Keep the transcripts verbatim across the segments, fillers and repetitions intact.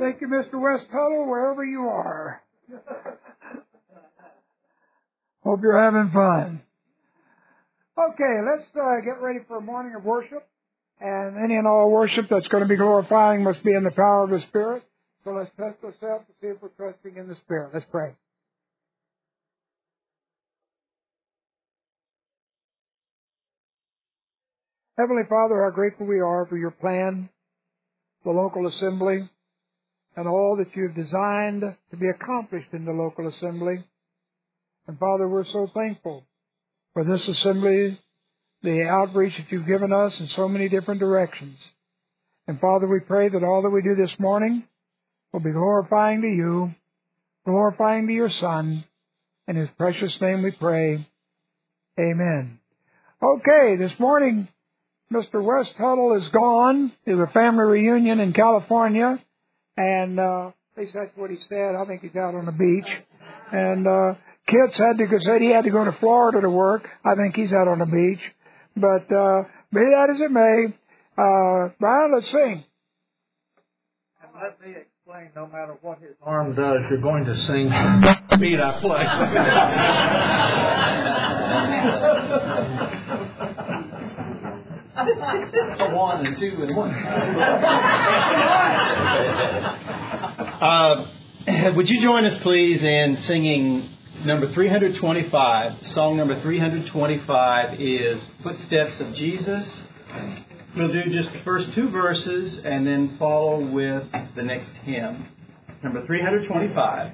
Thank you, Mister West Tuttle, wherever you are. Hope you're having fun. Okay, let's uh, get ready for a morning of worship. And any and all worship that's going to be glorifying must be in the power of the Spirit. So let's test ourselves to see if we're trusting in the Spirit. Let's pray. Heavenly Father, how grateful we are for your plan, the local assembly, and all that you've designed to be accomplished in the local assembly. And Father, we're so thankful for this assembly, the outreach that you've given us in so many different directions. And Father, we pray that all that we do this morning will be glorifying to you, glorifying to your Son. In his precious name we pray. Amen. Okay, this morning, Mister West Tuttle is gone. There's a family reunion in California. And uh, at least that's what he said. I think he's out on the beach. And uh, Kitts had to said he had to go to Florida to work. I think he's out on the beach. But uh, be that as it may, uh, Brian, let's sing. And let me explain, no matter what his arm does, you're going to sing the beat I play. A one and two and one. uh, would you join us, please, in singing number three hundred twenty-five? Song number three hundred twenty-five is Footsteps of Jesus. We'll do just the first two verses and then follow with the next hymn. Number three hundred twenty-five.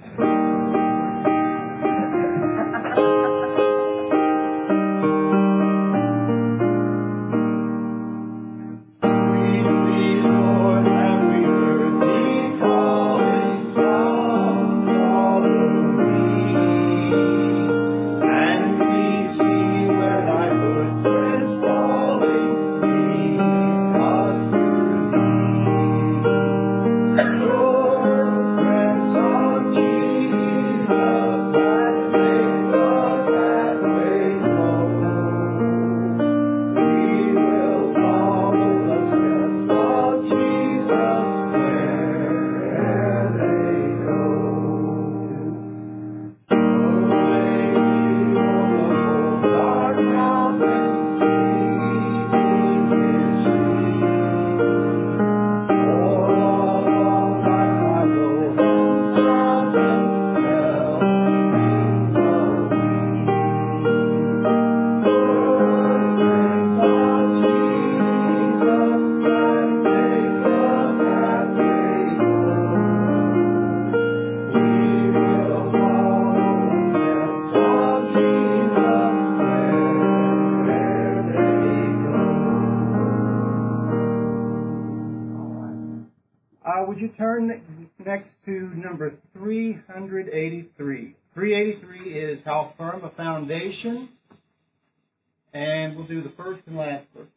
Next to number three hundred eighty-three. three eighty-three is How Firm a Foundation. And we'll do the first and last verses.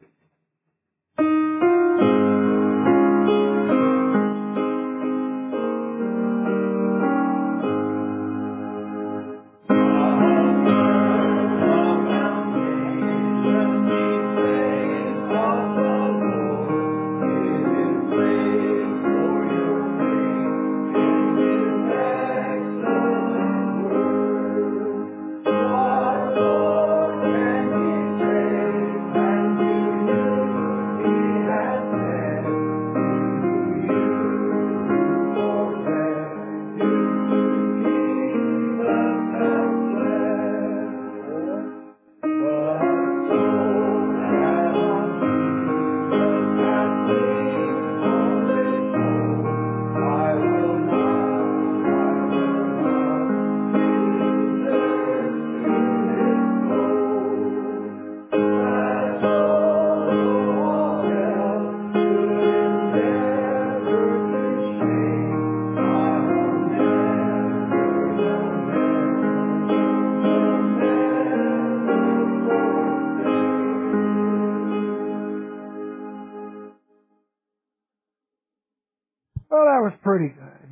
Well, that was pretty good.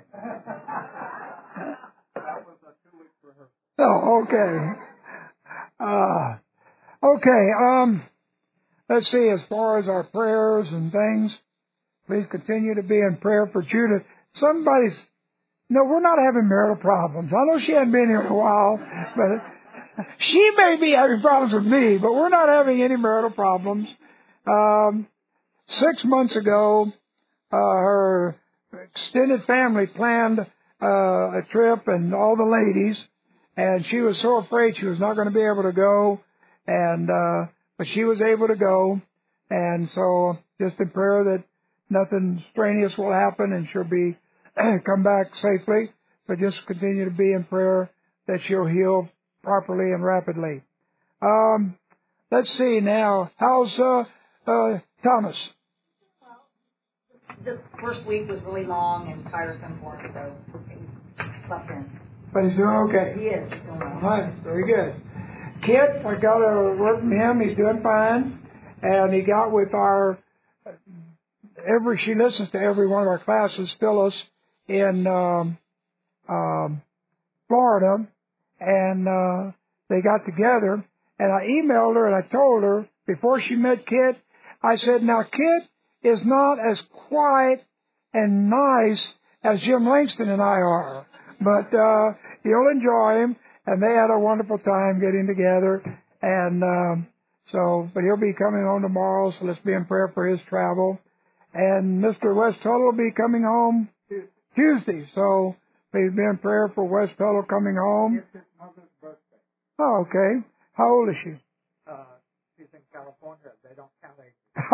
That was a two week rehearsal. Oh, okay. Uh, okay, um, let's see, as far as our prayers and things, Please continue to be in prayer for Judith. Somebody's, no, we're not having marital problems. I know she hadn't been here in a while, but she may be having problems with me, but we're not having any marital problems. Um, six months ago, uh, her extended family planned uh, a trip and all the ladies, and she was so afraid she was not going to be able to go, and uh, but she was able to go, and so just in prayer that nothing strenuous will happen and she'll be come back safely. So just continue to be in prayer that she'll heal properly and rapidly. Um, let's see now. How's uh, uh, Thomas? Well, the first week was really long and tiresome for him, so he slept in. But he's doing okay. He is. He's doing well. All right, very good. Kit, I got to work with him. He's doing fine. And he got with our, every, she listens to every one of our classes, Phyllis, in um, um, Florida. And uh, they got together. And I emailed her and I told her, before she met Kit, I said, now Kit is not as quiet and nice as Jim Langston and I are. But uh, you'll enjoy him. And they had a wonderful time getting together. And um, so, but he'll be coming home tomorrow, so let's be in prayer for his travel. And Mister West Tuttle will be coming home Tuesday. So please be in prayer for West Tuttle coming home. It's his mother's birthday. Oh, okay. How old is she? Uh, she's in California. They don't count age.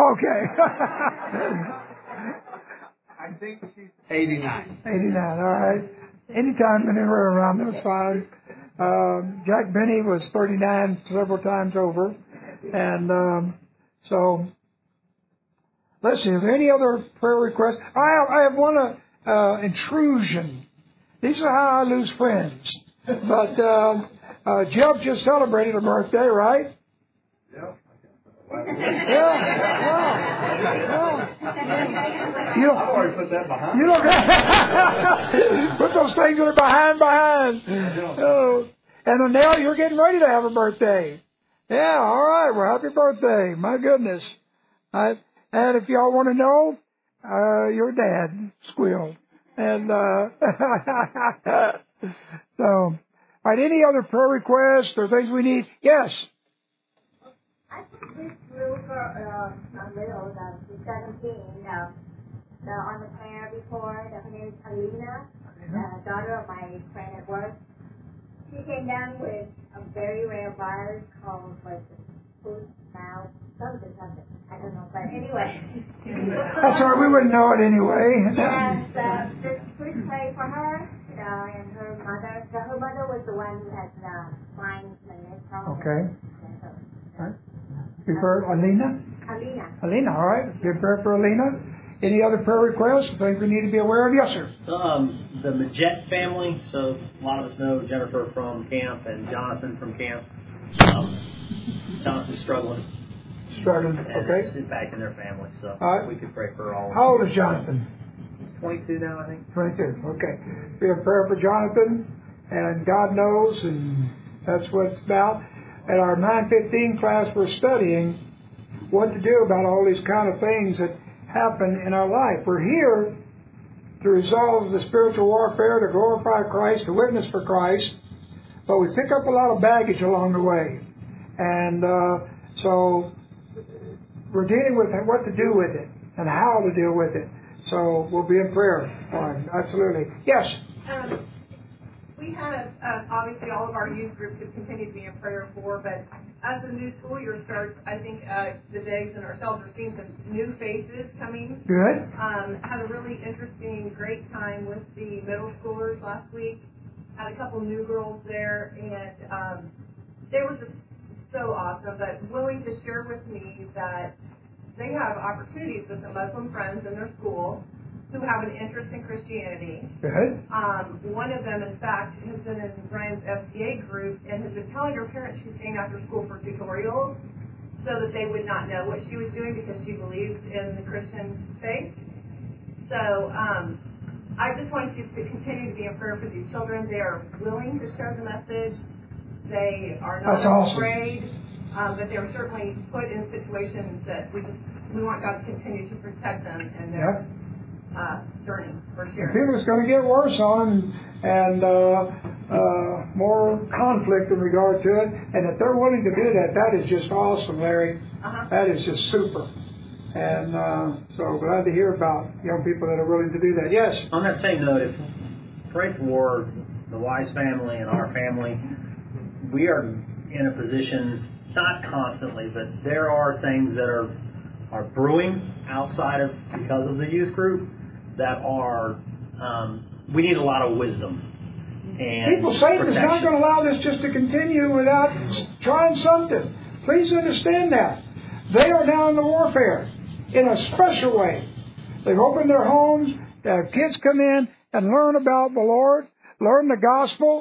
Okay. I think she's eighty-nine. eighty-nine, all right. Anytime, anywhere around, that's fine. Um, Jack Benny was thirty-nine several times over. And um, so, let's see, are there any other prayer requests? I have, I have one uh, uh, intrusion. These are how I lose friends. But uh, uh, Jeff just celebrated a birthday, right? Yep. Yeah, yeah, yeah. You don't, I've already put that behind. You don't put those things that are behind, behind. Oh. And Annelle, you're getting ready to have a birthday. Yeah, all right. Well, happy birthday. My goodness. I, and if y'all want to know, uh, your dad squealed. And, uh, so, all right, any other prayer requests or things we need? Yes. I just went through for uh, a little, the seventeen, uh, the, on the prayer before, her name is Alina, the daughter of my friend at work. She came down with a very rare virus called, like, food mouth, something, something. I don't know, but anyway. That's all right, we wouldn't know it anyway. And uh, just please pray for her uh, and her mother. So her mother was the one who had uh, spine problem. Okay. All right. Prefer Alina? Alina. Alina, all right. Good prayer for Alina. Any other prayer requests? Things we need to be aware of? Yes, sir. So, um, the Majette family. So, a lot of us know Jennifer from camp and Jonathan from camp. Um, Jonathan's struggling. Struggling. And Okay. it's impacting their family. So, All right. we could pray for all of them. How old is Jonathan? He's twenty-two now, I think. twenty-two. Okay. Be in prayer for Jonathan, and God knows, and that's what it's about. At our nine fifteen class, we're studying what to do about all these kind of things that happen in our life. We're here to resolve the spiritual warfare, to glorify Christ, to witness for Christ, but we pick up a lot of baggage along the way. And uh, so we're dealing with what to do with it and how to deal with it. So we'll be in prayer for him. Absolutely. Yes? Um, we have, uh, obviously, all of our youth groups have continued to be in prayer for, but as the new school year starts, I think uh, the Diggs and ourselves are seeing some new faces coming. Good. Um, had a really interesting, great time with the middle schoolers last week. Had a couple new girls there, and um, they were just so awesome, but willing to share with me that they have opportunities with some Muslim friends in their school who have an interest in Christianity. Good. Um, one of them, in fact, has been in Brian's F C A group and has been telling her parents she's staying after school for tutorials so that they would not know what she was doing because she believes in the Christian faith. So um, I just want you to continue to be in prayer for these children. They are willing to share the message. They are not That's awesome. afraid, um, but they're certainly put in situations that we just we want God to continue to protect them in their Yep. uh, journey for And sure. people, it's going to get worse on and uh, uh, more conflict in regard to it. And if they're willing to do that, that is just awesome, Larry. Uh-huh. That is just super. And uh, so glad to hear about young people that are willing to do that. Yes? On that same note, if pray for the Wise family and our family, we are in a position, not constantly, but there are things that are are brewing outside of, because of the youth group, that are, um, we need a lot of wisdom. And people, Satan is not protection. going to allow this just to continue without trying something. Please understand that. They are now in the warfare in a special way. They've opened their homes, they have kids come in and learn about the Lord, learn the gospel,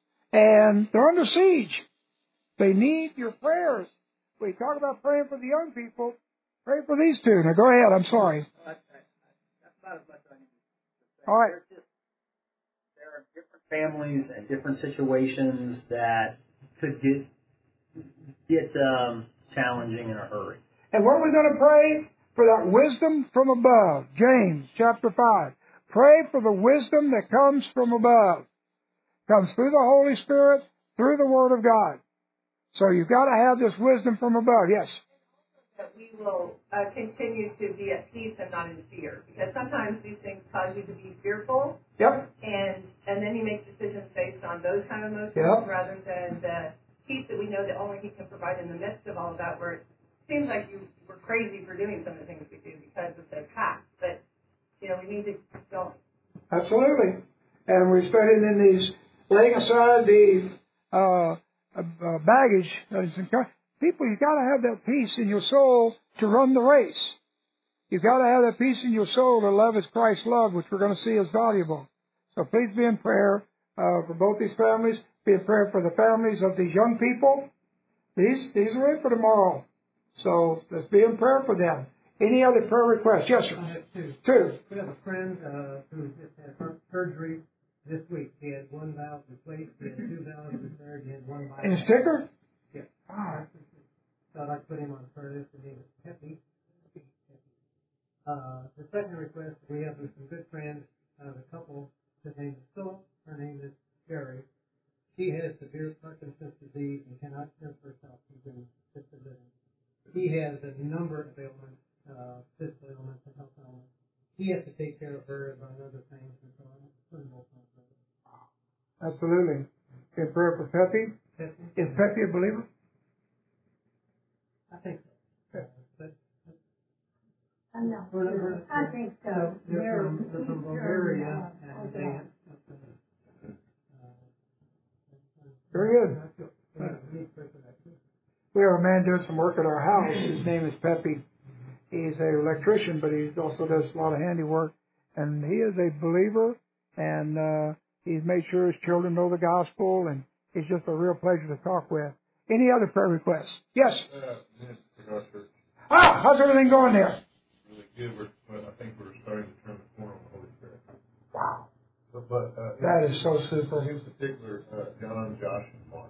and they're under siege. They need your prayers. We talk about praying for the young people. Pray for these two. Now go ahead. I'm sorry. That's not as much I need to say. All right. Just, there are different families and different situations that could get get um, challenging in a hurry. And what are we going to pray? For that wisdom from above. James chapter five. Pray for the wisdom that comes from above. Comes through the Holy Spirit, through the Word of God. So you've got to have this wisdom from above. Yes? That we will uh, continue to be at peace and not in fear. Because sometimes these things cause you to be fearful. Yep. And and then you make decisions based on those kind of emotions Yep. rather than the peace that we know that only He can provide in the midst of all of that, where it seems like you were crazy for doing some of the things we do because of the attack. But, you know, we need to keep going. Absolutely. And we studied in these, laying aside the uh, uh, baggage. People, you've got to have that peace in your soul to run the race. You've got to have that peace in your soul to love as Christ loved, which we're going to see as valuable. So please be in prayer uh, for both these families. Be in prayer for the families of these young people. These, these are in for tomorrow. So let's be in prayer for them. Any other prayer requests? Yes, sir. I have two. Two. We have a friend uh, who just had heart surgery this week. He had one valve replaced. He had two valves repaired. He had one bypass. And his ticker? Yes. Ah. So I'd like to put him on the prayer list. His name is Peppy. Uh, the second request we have with some good friends, uh, the couple, his name is Philip, her name is Jerry. She has severe Parkinson's disease and cannot care for herself. She's in assisted living. He has a number of ailments, uh, physical ailments and health ailments. He has to take care of her among other things, and so I'm putting both on prayer. Absolutely. In prayer for Peppy. Peppy? Is Peppy a believer? I think so. Uh, but, I'm not We're- sure. we're- I think so. They're from, they're from Eastern, Bulgaria, uh, and they have, uh, Very good. uh, need prayer for that too. We have a man doing some work at our house. His name is Peppy. He's an electrician, but he also does a lot of handiwork. And he is a believer, and uh, he's made sure his children know the gospel, and he's just a real pleasure to talk with. Any other prayer requests? Yes? Uh, Minister to our church, Ah, how's everything going there? really good. We're, well, I think we're starting to turn the corner on the Holy Spirit. Wow. So, but uh, That in, is so super. in particular, uh, John, Josh, and Mark.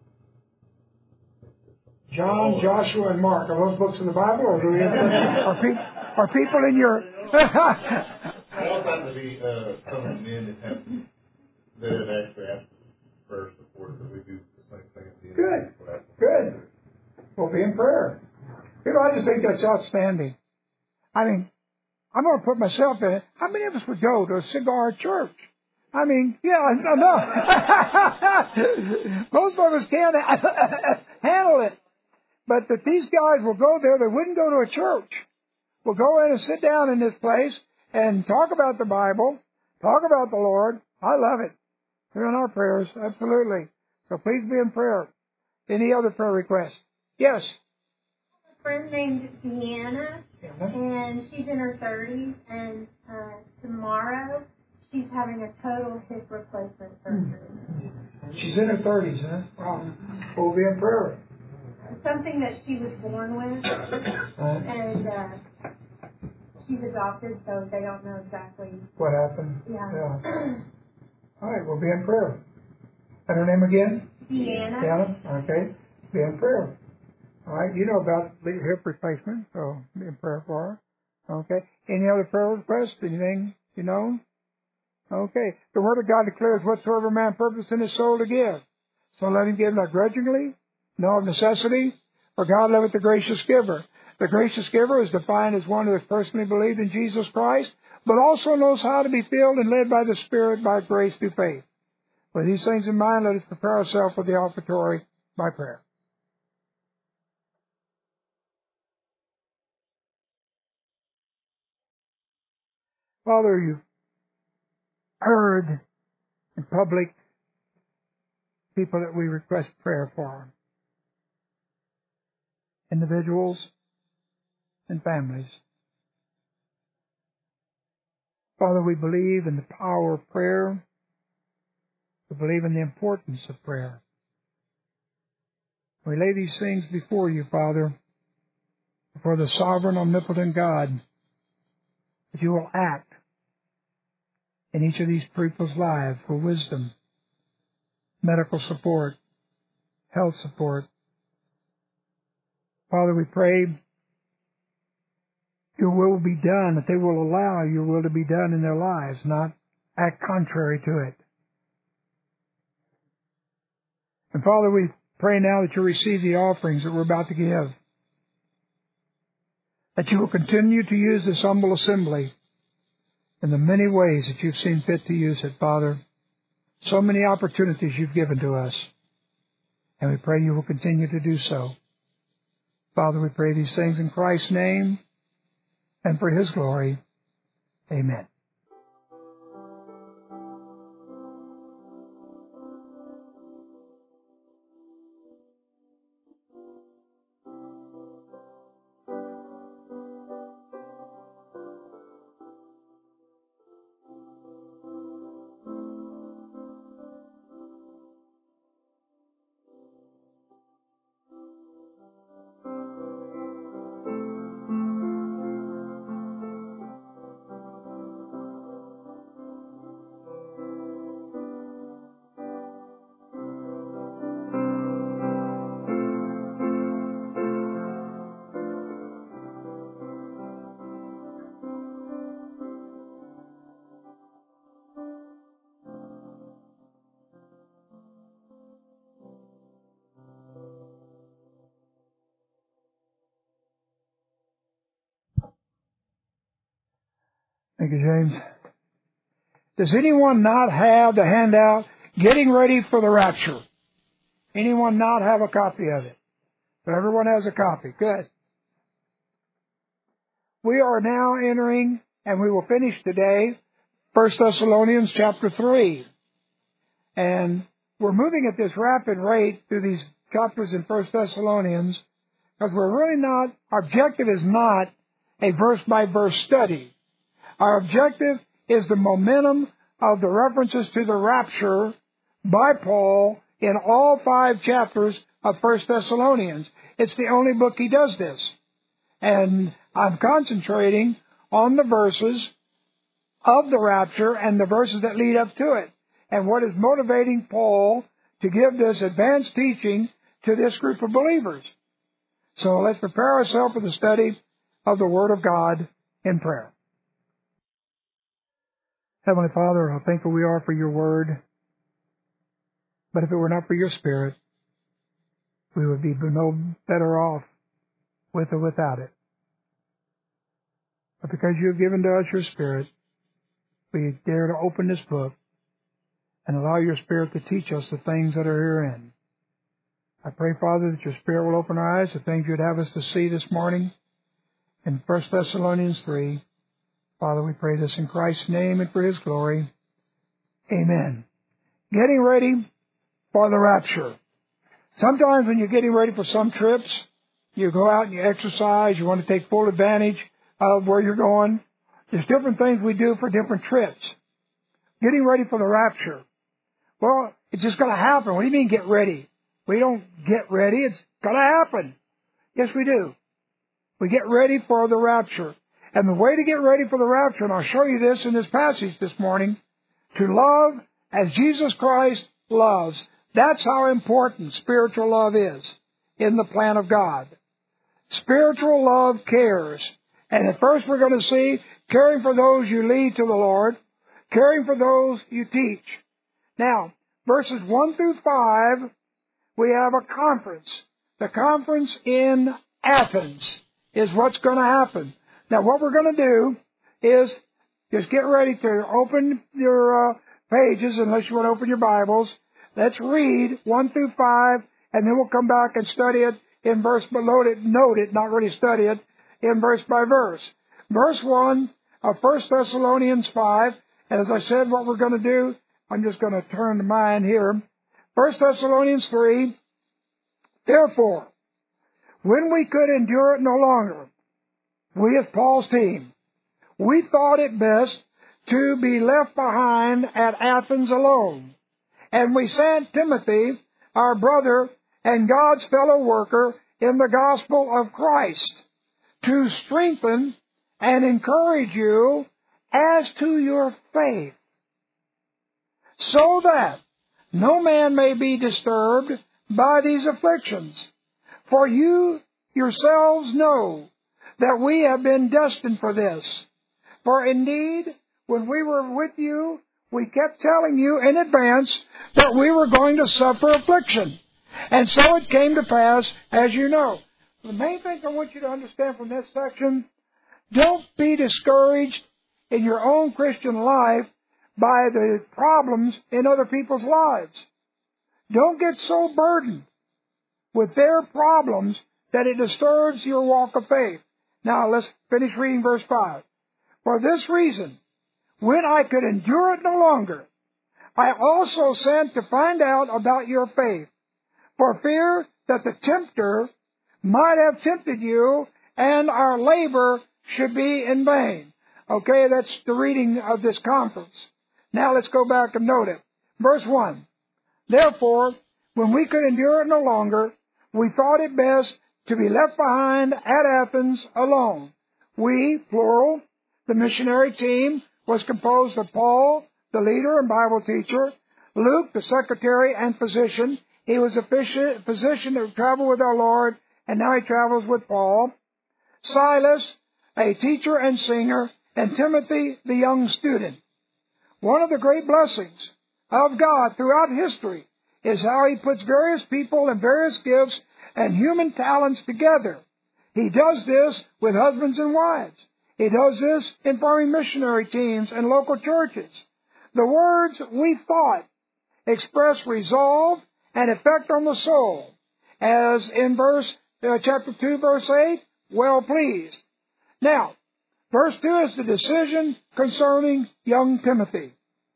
John, Joshua, and Mark. Are those books in the Bible, or do we have, are, pe- are people in your... I also happen to be uh, some of the men that have that have actually asked for prayer support, but we do the same thing at the end. Good. of the class. Good. We'll be in prayer. You know, I just think that's outstanding. I mean, I'm going to put myself in it. How many of us would go to a cigar church? I mean, yeah, I know. Most of us can't handle it. But that these guys will go there, they wouldn't go to a church. We'll go in and sit down in this place and talk about the Bible, talk about the Lord. I love it. They're in our prayers, absolutely. So please be in prayer. Any other prayer requests? Yes? A friend named Deanna, and she's in her thirties, and uh, tomorrow she's having a total hip replacement surgery. She's in her thirties, huh? Wow. We'll be in prayer. Something that she was born with, and uh, she's adopted, so they don't know exactly. What happened? Yeah. Yeah. All right, we'll be in prayer. And her name again? Deanna. Deanna? Okay. Be in prayer. All right, you know about hip replacement, so be in prayer for her. Okay. Any other prayer requests? Anything you know? Okay. The Word of God declares whatsoever man purpose in his soul to give. So let him give not grudgingly, nor of necessity, for God loveth the gracious giver. The gracious giver is defined as one who has personally believed in Jesus Christ, but also knows how to be filled and led by the Spirit by grace through faith. With these things in mind, let us prepare ourselves for the offertory by prayer. Father, you've heard in public people that we request prayer for, individuals and families. Father, we believe in the power of prayer. We believe in the importance of prayer. We lay these things before you, Father, before the sovereign, omnipotent God, that you will act in each of these people's lives for wisdom, medical support, health support. Father, we pray your will be done, that they will allow your will to be done in their lives, not act contrary to it. And Father, we pray now that you receive the offerings that we're about to give, that you will continue to use this humble assembly in the many ways that you've seen fit to use it, Father. So many opportunities you've given to us, and we pray you will continue to do so. Father, we pray these things in Christ's name and for his glory. Amen. Thank you, James. Does anyone not have the handout, Getting Ready for the Rapture? Anyone not have a copy of it? So everyone has a copy. Good. We are now entering, and we will finish today, First Thessalonians chapter three. And we're moving at this rapid rate through these chapters in First Thessalonians because we're really not, our objective is not a verse-by-verse study. Our objective is the momentum of the references to the rapture by Paul in all five chapters of First Thessalonians. It's the only book he does this. And I'm concentrating on the verses of the rapture and the verses that lead up to it, and what is motivating Paul to give this advanced teaching to this group of believers. So let's prepare ourselves for the study of the Word of God in prayer. Heavenly Father, how thankful we are for your Word. But if it were not for your Spirit, we would be no better off with or without it. But because you have given to us your Spirit, we dare to open this book and allow your Spirit to teach us the things that are herein. I pray, Father, that your Spirit will open our eyes to things you'd have us to see this morning in First Thessalonians three. Father, we pray this in Christ's name and for his glory. Amen. Getting ready for the rapture. Sometimes when you're getting ready for some trips, you go out and you exercise, you want to take full advantage of where you're going. There's different things we do for different trips. Getting ready for the rapture. Well, it's just going to happen. What do you mean get ready? We don't get ready. It's going to happen. Yes, we do. We get ready for the rapture. And the way to get ready for the rapture, and I'll show you this in this passage this morning, to love as Jesus Christ loves. That's how important spiritual love is in the plan of God. spiritual love cares. And at first we're going to see caring for those you lead to the Lord, caring for those you teach. Now, verses one through five, we have a conference. The conference in Athens is what's going to happen. Now, what we're going to do is just get ready to open your uh, pages, unless you want to open your Bibles. Let's read one through five, and then we'll come back and study it in verse, but note it, note it, not really study it, in verse by verse. Verse one of First Thessalonians five, and as I said, what we're going to do, I'm just going to turn to mine here. First Thessalonians three, therefore, when we could endure it no longer, we as Paul's team, we thought it best to be left behind at Athens alone. And we sent Timothy, our brother and God's fellow worker in the gospel of Christ, to strengthen and encourage you as to your faith, so that no man may be disturbed by these afflictions. For you yourselves know that we have been destined for this. For indeed, when we were with you, we kept telling you in advance that we were going to suffer affliction. And so it came to pass, as you know. The main things I want you to understand from this section, don't be discouraged in your own Christian life by the problems in other people's lives. Don't get so burdened with their problems that it disturbs your walk of faith. Now let's finish reading verse five. For this reason, when I could endure it no longer, I also sent to find out about your faith, for fear that the tempter might have tempted you, and our labor should be in vain. Okay, that's the reading of this conference. Now let's go back and note it. Verse one. Therefore, when we could endure it no longer, we thought it best to be left behind at Athens alone. We, plural, the missionary team, was composed of Paul, the leader and Bible teacher, Luke, the secretary and physician. He was a physician that traveled with our Lord, and now he travels with Paul. Silas, a teacher and singer, and Timothy, the young student. One of the great blessings of God throughout history is how He puts various people and various gifts and human talents together. He does this with husbands and wives. He does this in forming missionary teams and local churches. The words "we thought" express resolve and effect on the soul, as in verse uh, chapter two, verse eight, well pleased. Now, verse two is the decision concerning young Timothy.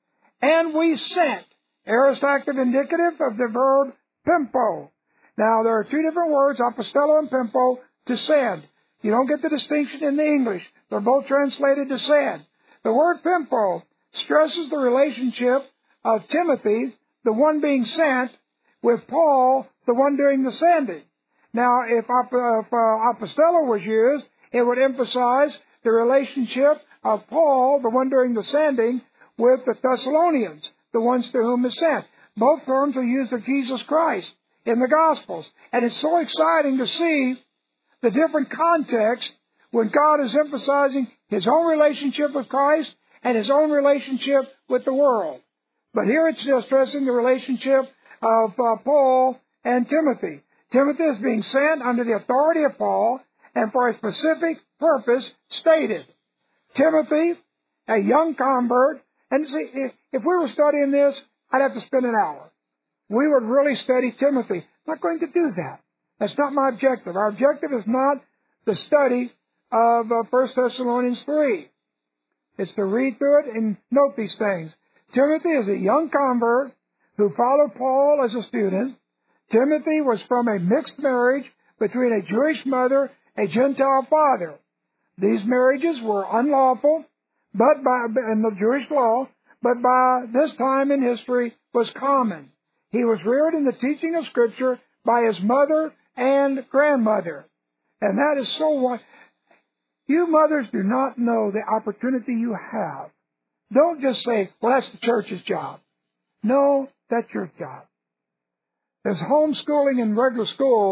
And we sent, aorist active indicative of the verb pimpo. Now, there are two different words, apostello and pimpo, to send. You don't get the distinction in the English. They're both translated to send. The word pimpo stresses the relationship of Timothy, the one being sent, with Paul, the one doing the sending. Now, if, if uh, apostello was used, it would emphasize the relationship of Paul, the one doing the sending, with the Thessalonians, the ones to whom is sent. Both terms are used of Jesus Christ in the Gospels. And it's so exciting to see the different context when God is emphasizing His own relationship with Christ and His own relationship with the world. But here it's just stressing the relationship of uh, Paul and Timothy. Timothy is being sent under the authority of Paul and for a specific purpose stated. Timothy, a young convert, and see, if, if we were studying this, I'd have to spend an hour. We would really study Timothy. I'm not going to do that. That's not my objective. Our objective is not the study of uh, First Thessalonians three. It's to read through it and note these things. Timothy is a young convert who followed Paul as a student. Timothy was from a mixed marriage between a Jewish mother, a Gentile father. These marriages were unlawful, but by in the Jewish law, but by this time in history was common. He was reared in the teaching of Scripture by his mother and grandmother. And that is so what you mothers do not know the opportunity you have. Don't just say, well, that's the church's job. No, that's your job. There's homeschooling in regular school,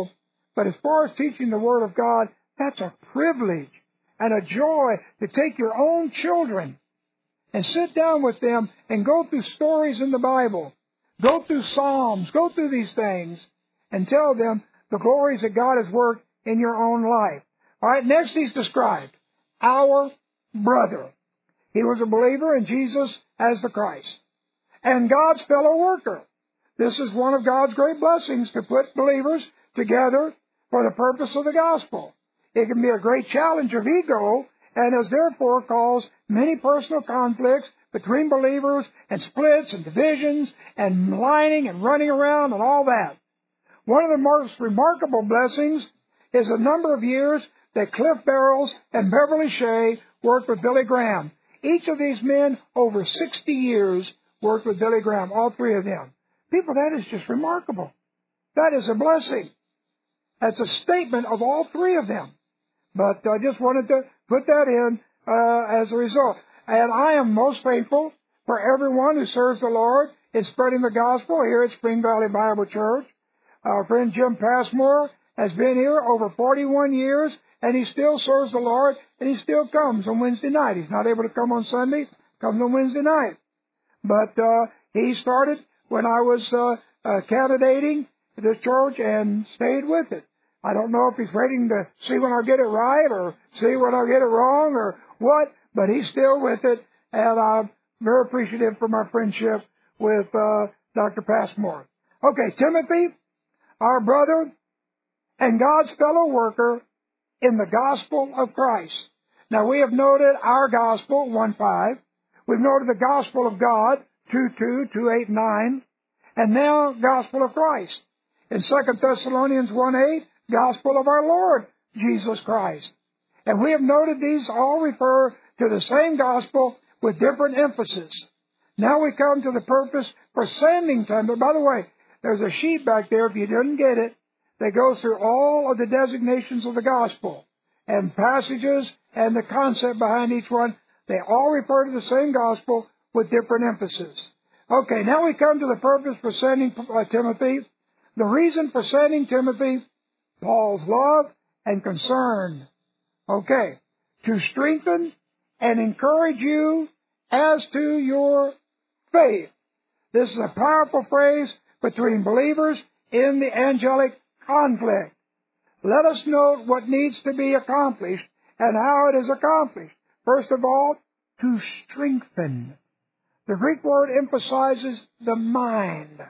But as far as teaching the Word of God, that's a privilege and a joy to take your own children and sit down with them and go through stories in the Bible, go through Psalms, go through these things, and tell them the glories that God has worked in your own life. All right, next he's described, our brother. He was a believer in Jesus as the Christ. And God's fellow worker. This is one of God's great blessings, to put believers together for the purpose of the gospel. It can be a great challenge of ego, and has therefore caused many personal conflicts between believers, and splits and divisions and maligning and running around and all that. One of the most remarkable blessings is the number of years that Cliff Barrows and Beverly Shea worked with Billy Graham. Each of these men, over sixty years, worked with Billy Graham, all three of them. People, that is just remarkable. That is a blessing. That's a statement of all three of them. But I just wanted to put that in uh, as a result. And I am most thankful for everyone who serves the Lord in spreading the gospel here at Spring Valley Bible Church. Our friend Jim Passmore has been here over forty-one years, and he still serves the Lord, and he still comes on Wednesday night. He's not able to come on Sunday, comes on Wednesday night. But uh, he started when I was uh, uh, candidating at this church and stayed with it. I don't know if he's waiting to see when I get it right or see when I get it wrong or what, but he's still with it, and I'm very appreciative for my friendship with uh, Doctor Passmore. Okay, Timothy, our brother and God's fellow worker in the gospel of Christ. Now, we have noted our gospel, one five. We've noted the gospel of God, two two, two eight, nine. And now, gospel of Christ. In Second Thessalonians one eight, gospel of our Lord Jesus Christ. And we have noted these all refer to the same gospel with different emphasis. Now we come to the purpose for sending time. But by the way, there's a sheet back there, if you didn't get it, that goes through all of the designations of the gospel and passages and the concept behind each one. They all refer to the same gospel with different emphasis. Okay, now we come to the purpose for sending uh, Timothy. The reason for sending Timothy, Paul's love and concern. Okay, to strengthen and encourage you as to your faith. This is a powerful phrase between believers in the angelic conflict. Let us note what needs to be accomplished and how it is accomplished. First of all, to strengthen. The Greek word emphasizes the mind.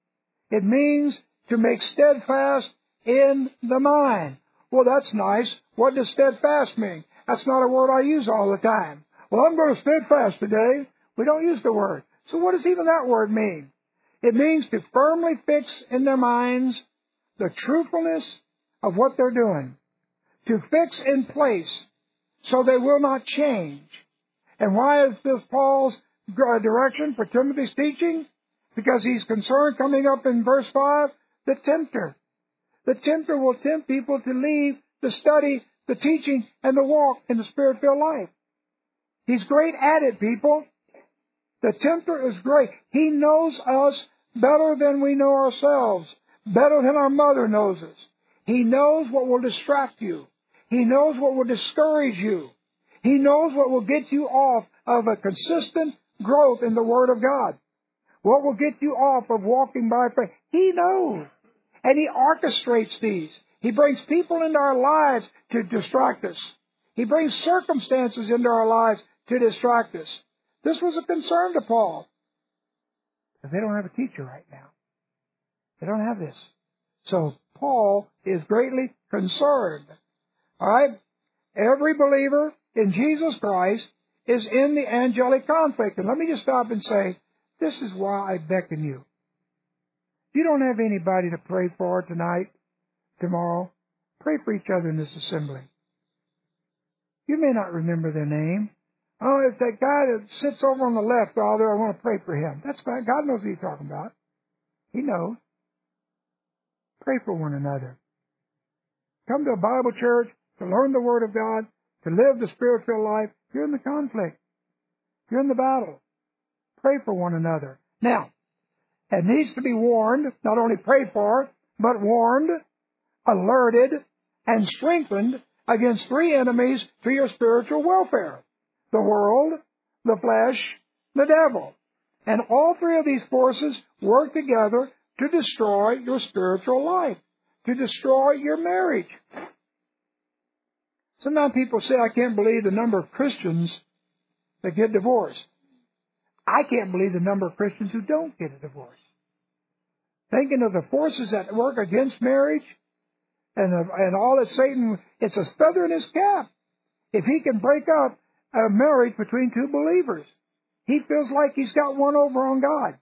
It means to make steadfast in the mind. Well, that's nice. What does steadfast mean? That's not a word I use all the time. Well, I'm going to steadfast today. We don't use the word. So what does even that word mean? It means to firmly fix in their minds the truthfulness of what they're doing. To fix in place so they will not change. And why is this Paul's direction for Timothy's teaching? Because he's concerned, coming up in verse five, the tempter. The tempter will tempt people to leave the study, the teaching, and the walk in the Spirit-filled life. He's great at it, people. The tempter is great. He knows us better than we know ourselves, better than our mother knows us. He knows what will distract you. He knows what will discourage you. He knows what will get you off of a consistent growth in the Word of God. What will get you off of walking by faith. He knows. And He orchestrates these. He brings people into our lives to distract us. He brings circumstances into our lives to distract us. This was a concern to Paul. Because they don't have a teacher right now. They don't have this. So Paul is greatly concerned. All right? Every believer in Jesus Christ is in the angelic conflict. And let me just stop and say, this is why I beckon you. If you don't have anybody to pray for tonight, tomorrow, pray for each other in this assembly. You may not remember their name. Oh, it's that guy that sits over on the left. Oh, there, I want to pray for him. That's fine. God knows what you're talking about. He knows. Pray for one another. Come to a Bible church to learn the Word of God, to live the Spirit-filled life. You're in the conflict. You're in the battle. Pray for one another. Now, it needs to be warned, not only prayed for, but warned alerted, and strengthened against three enemies to your spiritual welfare: the world, the flesh, the devil. And all three of these forces work together to destroy your spiritual life, to destroy your marriage. Sometimes people say, I can't believe the number of Christians that get divorced. I can't believe the number of Christians who don't get a divorce. Thinking of the forces that work against marriage and, the, and all that Satan, it's a feather in his cap. If he can break up a marriage between two believers, he feels like he's got one over on God.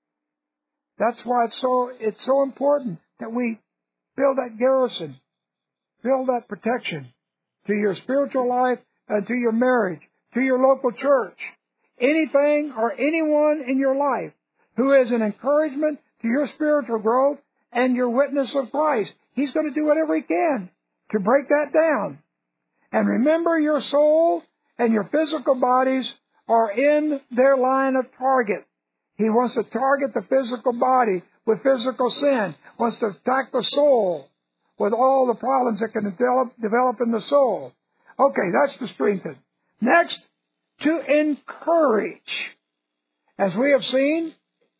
That's why it's so, it's so important that we build that garrison, build that protection to your spiritual life and to your marriage, to your local church. Anything or anyone in your life who is an encouragement to your spiritual growth and your witness of Christ, he's going to do whatever he can to break that down. And remember, your soul and your physical bodies are in their line of target. He wants to target the physical body with physical sin, wants to attack the soul with all the problems that can develop, develop in the soul. Okay, that's to strengthen. Next, to encourage. As we have seen,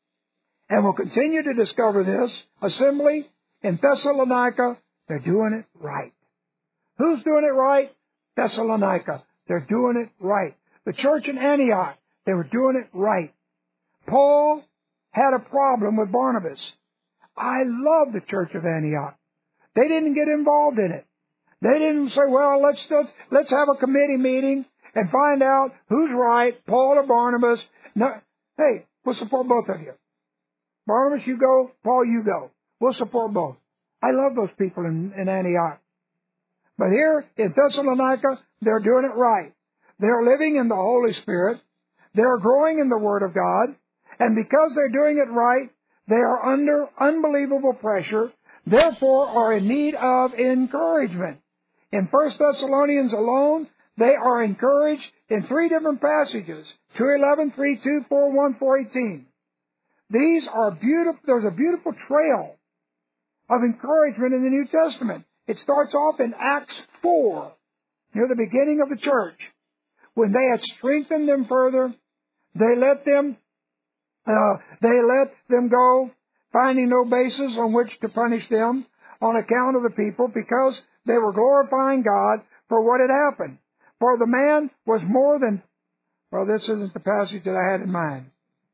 and will continue to discover this, assembly in Thessalonica, they're doing it right. Who's doing it right? Thessalonica. They're doing it right. The church in Antioch, they were doing it right. Paul had a problem with Barnabas. I love the church of Antioch. They didn't get involved in it. They didn't say, well, let's, let's, let's have a committee meeting and find out who's right, Paul or Barnabas. No, hey, we'll support both of you. Barnabas, you go. Paul, you go. We'll support both. I love those people in, in Antioch. But here in Thessalonica, they're doing it right. They're living in the Holy Spirit. They're growing in the Word of God. And because they're doing it right, they are under unbelievable pressure, therefore are in need of encouragement. In First Thessalonians alone, they are encouraged in three different passages, two eleven, three two, four one, four eighteen. These are beautiful. There's a beautiful trail of encouragement in the New Testament. It starts off in Acts four, near the beginning of the church. When they had strengthened them further, they let them, uh, they let them go, finding no basis on which to punish them on account of the people, because they were glorifying God for what had happened. For the man was more than, well, this isn't the passage that I had in mind.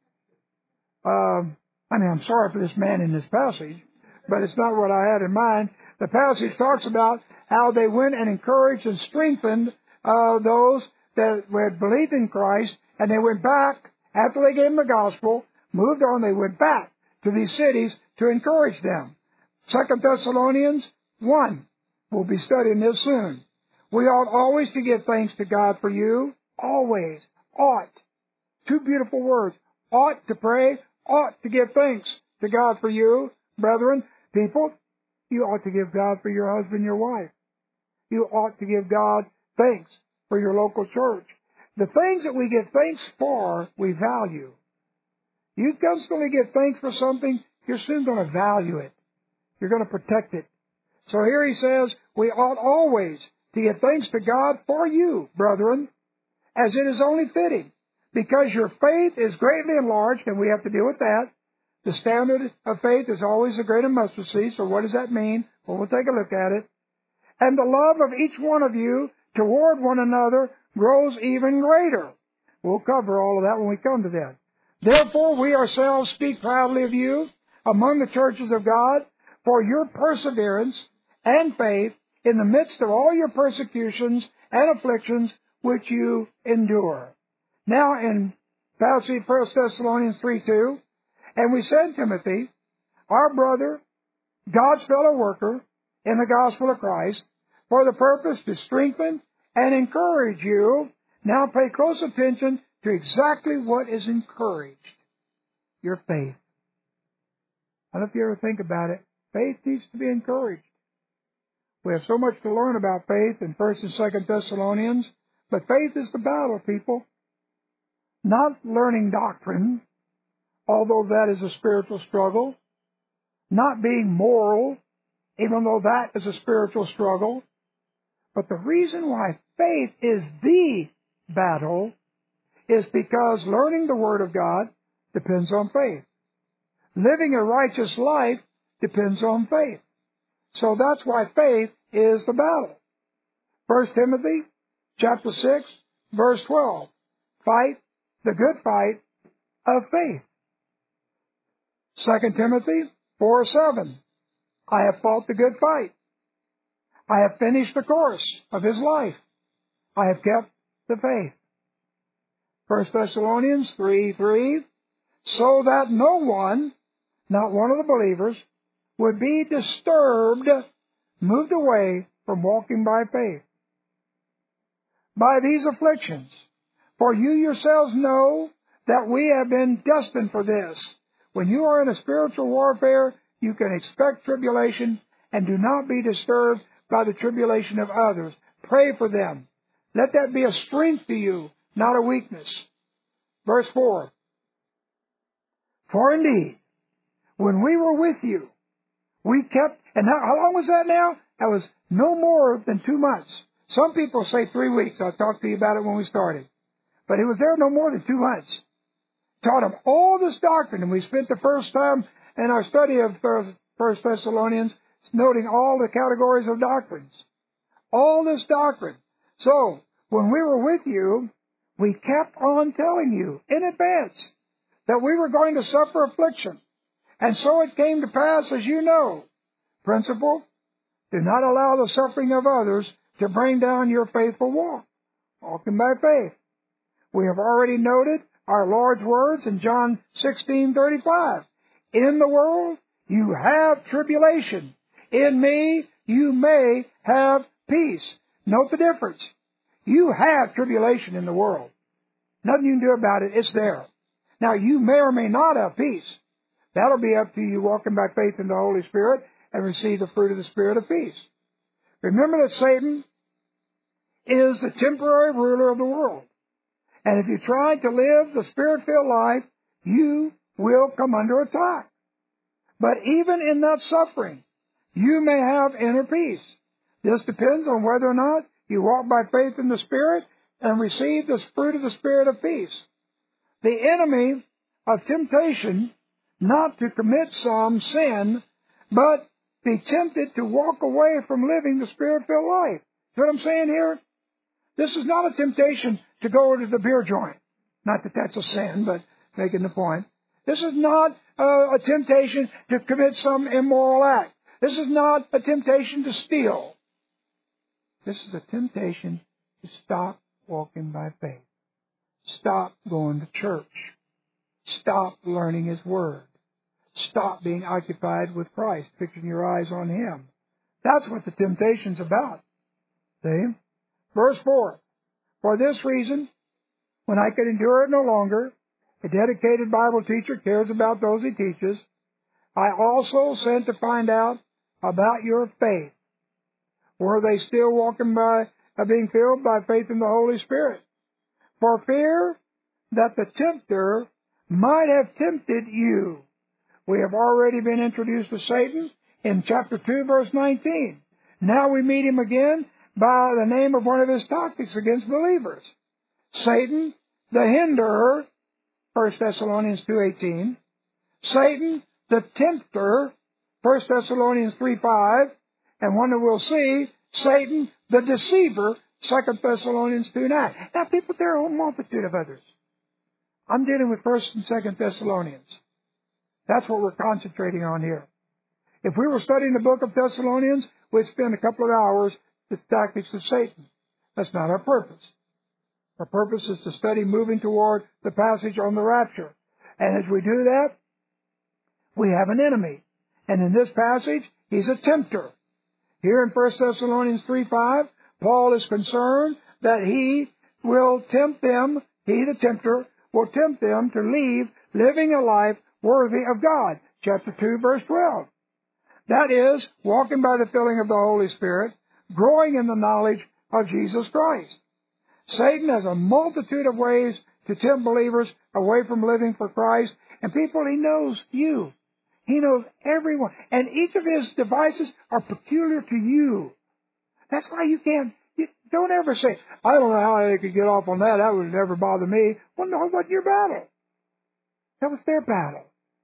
Um, I mean, I'm sorry for this man in this passage, but it's not what I had in mind. The passage talks about how they went and encouraged and strengthened uh, those that had believed in Christ, and they went back, after they gave them the gospel, moved on, they went back to these cities to encourage them. Second Thessalonians one. We'll be studying this soon. We ought always to give thanks to God for you. Always. Ought. Two beautiful words. Ought to pray. Ought to give thanks to God for you. Brethren, people, you ought to give God for your husband, your wife. You ought to give God thanks for your local church. The things that we give thanks for, we value. You constantly give thanks for something, you're soon going to value it. You're going to protect it. So here he says, we ought always to give thanks to God for you, brethren, as it is only fitting, because your faith is greatly enlarged, and we have to deal with that. The standard of faith is always the grain of mustard seed, so what does that mean? Well, we'll take a look at it. And the love of each one of you toward one another grows even greater. We'll cover all of that when we come to that. Therefore, we ourselves speak proudly of you among the churches of God for your perseverance and faith in the midst of all your persecutions and afflictions which you endure. Now in passage First Thessalonians three two, and we send Timothy, our brother, God's fellow worker in the gospel of Christ, for the purpose to strengthen and encourage you. Now pay close attention to exactly what is encouraged. Your faith. I don't know if you ever think about it. Faith needs to be encouraged. We have so much to learn about faith in First and Second Thessalonians, but faith is the battle, people. Not learning doctrine, although that is a spiritual struggle. Not being moral even though that is a spiritual struggle. But the reason why faith is the battle is because learning the Word of God depends on faith. Living a righteous life depends on faith. So that's why faith is the battle. First Timothy chapter six, verse twelve. Fight the good fight of faith. Second Timothy four seven. I have fought the good fight. I have finished the course of his life. I have kept the faith. First Thessalonians three three. So that no one, not one of the believers, would be disturbed, moved away from walking by faith. By these afflictions, for you yourselves know that we have been destined for this. When you are in a spiritual warfare, you can expect tribulation, and do not be disturbed by the tribulation of others. Pray for them. Let that be a strength to you, not a weakness. Verse four. For indeed, when we were with you, we kept, and how, how long was that now? That was no more than two months. Some people say three weeks. I talked to you about it when we started. But it was there no more than two months. Taught them all this doctrine, and we spent the first time in our study of First Thessalonians noting all the categories of doctrines. All this doctrine. So, when we were with you, we kept on telling you in advance that we were going to suffer affliction. And so it came to pass, as you know. Principle, do not allow the suffering of others to bring down your faithful walk. Walking by faith. We have already noted our Lord's words in John sixteen thirty-five. In the world, you have tribulation. In me, you may have peace. Note the difference. You have tribulation in the world. Nothing you can do about it. It's there. Now, you may or may not have peace. That'll be up to you walking by faith in the Holy Spirit and receive the fruit of the Spirit of peace. Remember that Satan is the temporary ruler of the world. And if you try to live the Spirit-filled life, you will come under attack. But even in that suffering, you may have inner peace. This depends on whether or not you walk by faith in the Spirit and receive the fruit of the Spirit of peace. The enemy of temptation, not to commit some sin, but be tempted to walk away from living the Spirit-filled life. See what I'm saying here? This is not a temptation to go to the beer joint. Not that that's a sin, but making the point. This is not uh, a temptation to commit some immoral act. This is not a temptation to steal. This is a temptation to stop walking by faith. Stop going to church. Stop learning His Word. Stop being occupied with Christ, fixing your eyes on Him. That's what the temptation's about. See? Verse four. For this reason, when I could endure it no longer, a dedicated Bible teacher cares about those he teaches. I also sent to find out about your faith. Were they still walking by, uh, being filled by faith in the Holy Spirit? For fear that the tempter might have tempted you. We have already been introduced to Satan in chapter two, verse nineteen. Now we meet him again by the name of one of his tactics against believers. Satan, the hinderer, First Thessalonians two eighteen. Satan, the tempter, First Thessalonians three five. And one that we'll see, Satan, the deceiver, Second Thessalonians two nine. Now, people, there are a whole multitude of others. I'm dealing with First and Second Thessalonians. That's what we're concentrating on here. If we were studying the book of Thessalonians, we'd spend a couple of hours with tactics of Satan. That's not our purpose. Our purpose is to study moving toward the passage on the rapture. And as we do that, we have an enemy. And in this passage, he's a tempter. Here in First Thessalonians three five, Paul is concerned that he will tempt them, he the tempter, will tempt them to leave living a life worthy of God. Chapter two, verse twelve. That is, walking by the filling of the Holy Spirit, growing in the knowledge of Jesus Christ. Satan has a multitude of ways to tempt believers away from living for Christ. And people, he knows you. He knows everyone. And each of His devices are peculiar to you. That's why you can't, you don't ever say, I don't know how they could get off on that. That would never bother me. Well, no, it wasn't your battle. That was their battle.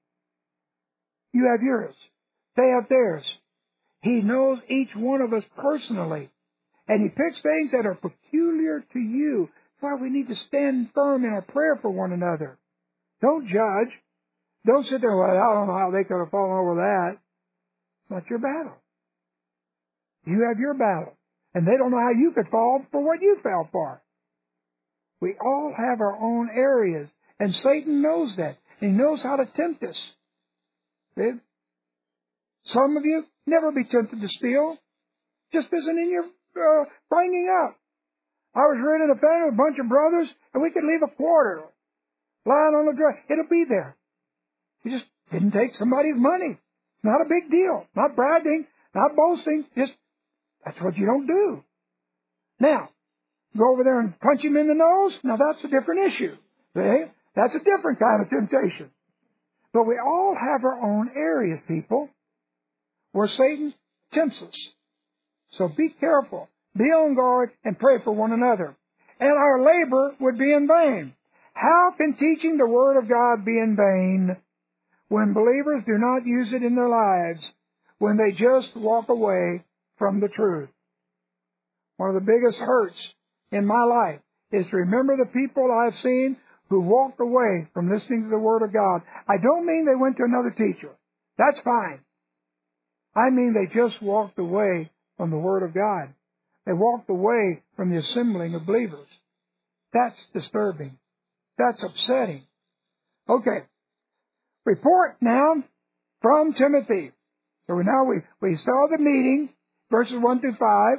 You have yours. They have theirs. He knows each one of us personally. And He picks things that are peculiar to you. That's why we need to stand firm in our prayer for one another. Don't judge. Don't sit there, well, I don't know how they could have fallen over that. It's not your battle. You have your battle. And they don't know how you could fall for what you fell for. We all have our own areas. And Satan knows that. He knows how to tempt us. See? Some of you never be tempted to steal. Just isn't in your uh, bringing up. I was raised in a family with a bunch of brothers, and we could leave a quarter lying on the ground. It'll be there. You just didn't take somebody's money. It's not a big deal. Not bragging, not boasting. Just, that's what you don't do. Now, go over there and punch him in the nose? Now that's a different issue. See? That's a different kind of temptation. But we all have our own areas, people, where Satan tempts us. So be careful. Be on guard and pray for one another. And our labor would be in vain. How can teaching the Word of God be in vain when believers do not use it in their lives, when they just walk away from the truth? One of the biggest hurts in my life is to remember the people I've seen who walked away from listening to the Word of God. I don't mean they went to another teacher. That's fine. I mean they just walked away from the Word of God. They walked away from the assembling of believers. That's disturbing. That's upsetting. Okay. Report now from Timothy. So now we, we saw the meeting, verses one through five,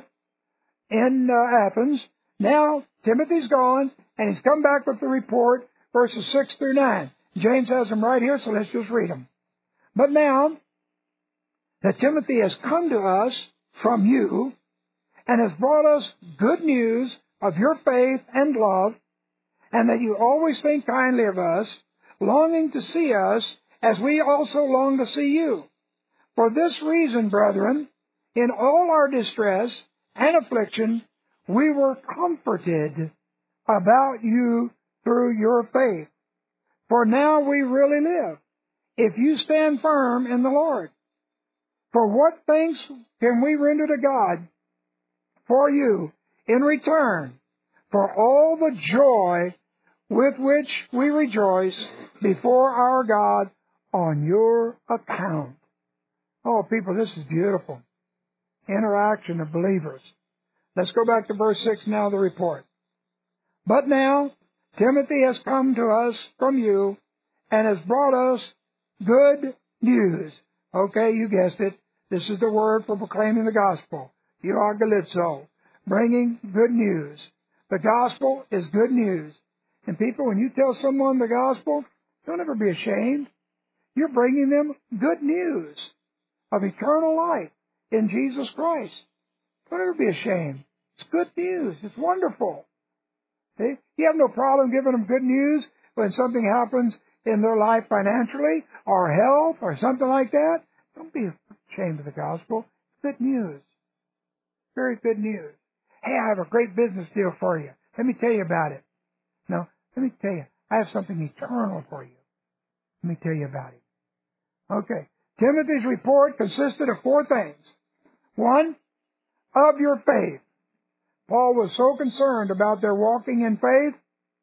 in uh, Athens. Now Timothy's gone, and he's come back with the report, verses six through nine. James has them right here, so let's just read them. But now that Timothy has come to us from you, and has brought us good news of your faith and love, and that you always think kindly of us, longing to see us, as we also long to see you. For this reason, brethren, in all our distress and affliction, we were comforted about you through your faith. For now we really live, if you stand firm in the Lord. For what thanks can we render to God for you in return for all the joy with which we rejoice before our God on your account? Oh, people, this is beautiful. Interaction of believers. Let's go back to verse six now, the report. But now Timothy has come to us from you and has brought us good news. Okay, you guessed it. This is the word for proclaiming the gospel. Euangelizo, bringing good news. The gospel is good news. And people, when you tell someone the gospel, don't ever be ashamed. You're bringing them good news of eternal life in Jesus Christ. Don't ever be ashamed. It's good news. It's wonderful. See? You have no problem giving them good news when something happens in their life financially or health or something like that. Don't be ashamed of the gospel. It's good news. Very good news. Hey, I have a great business deal for you. Let me tell you about it. No, let me tell you. I have something eternal for you. Let me tell you about it. Okay. Timothy's report consisted of four things. One, of your faith. Paul was so concerned about their walking in faith.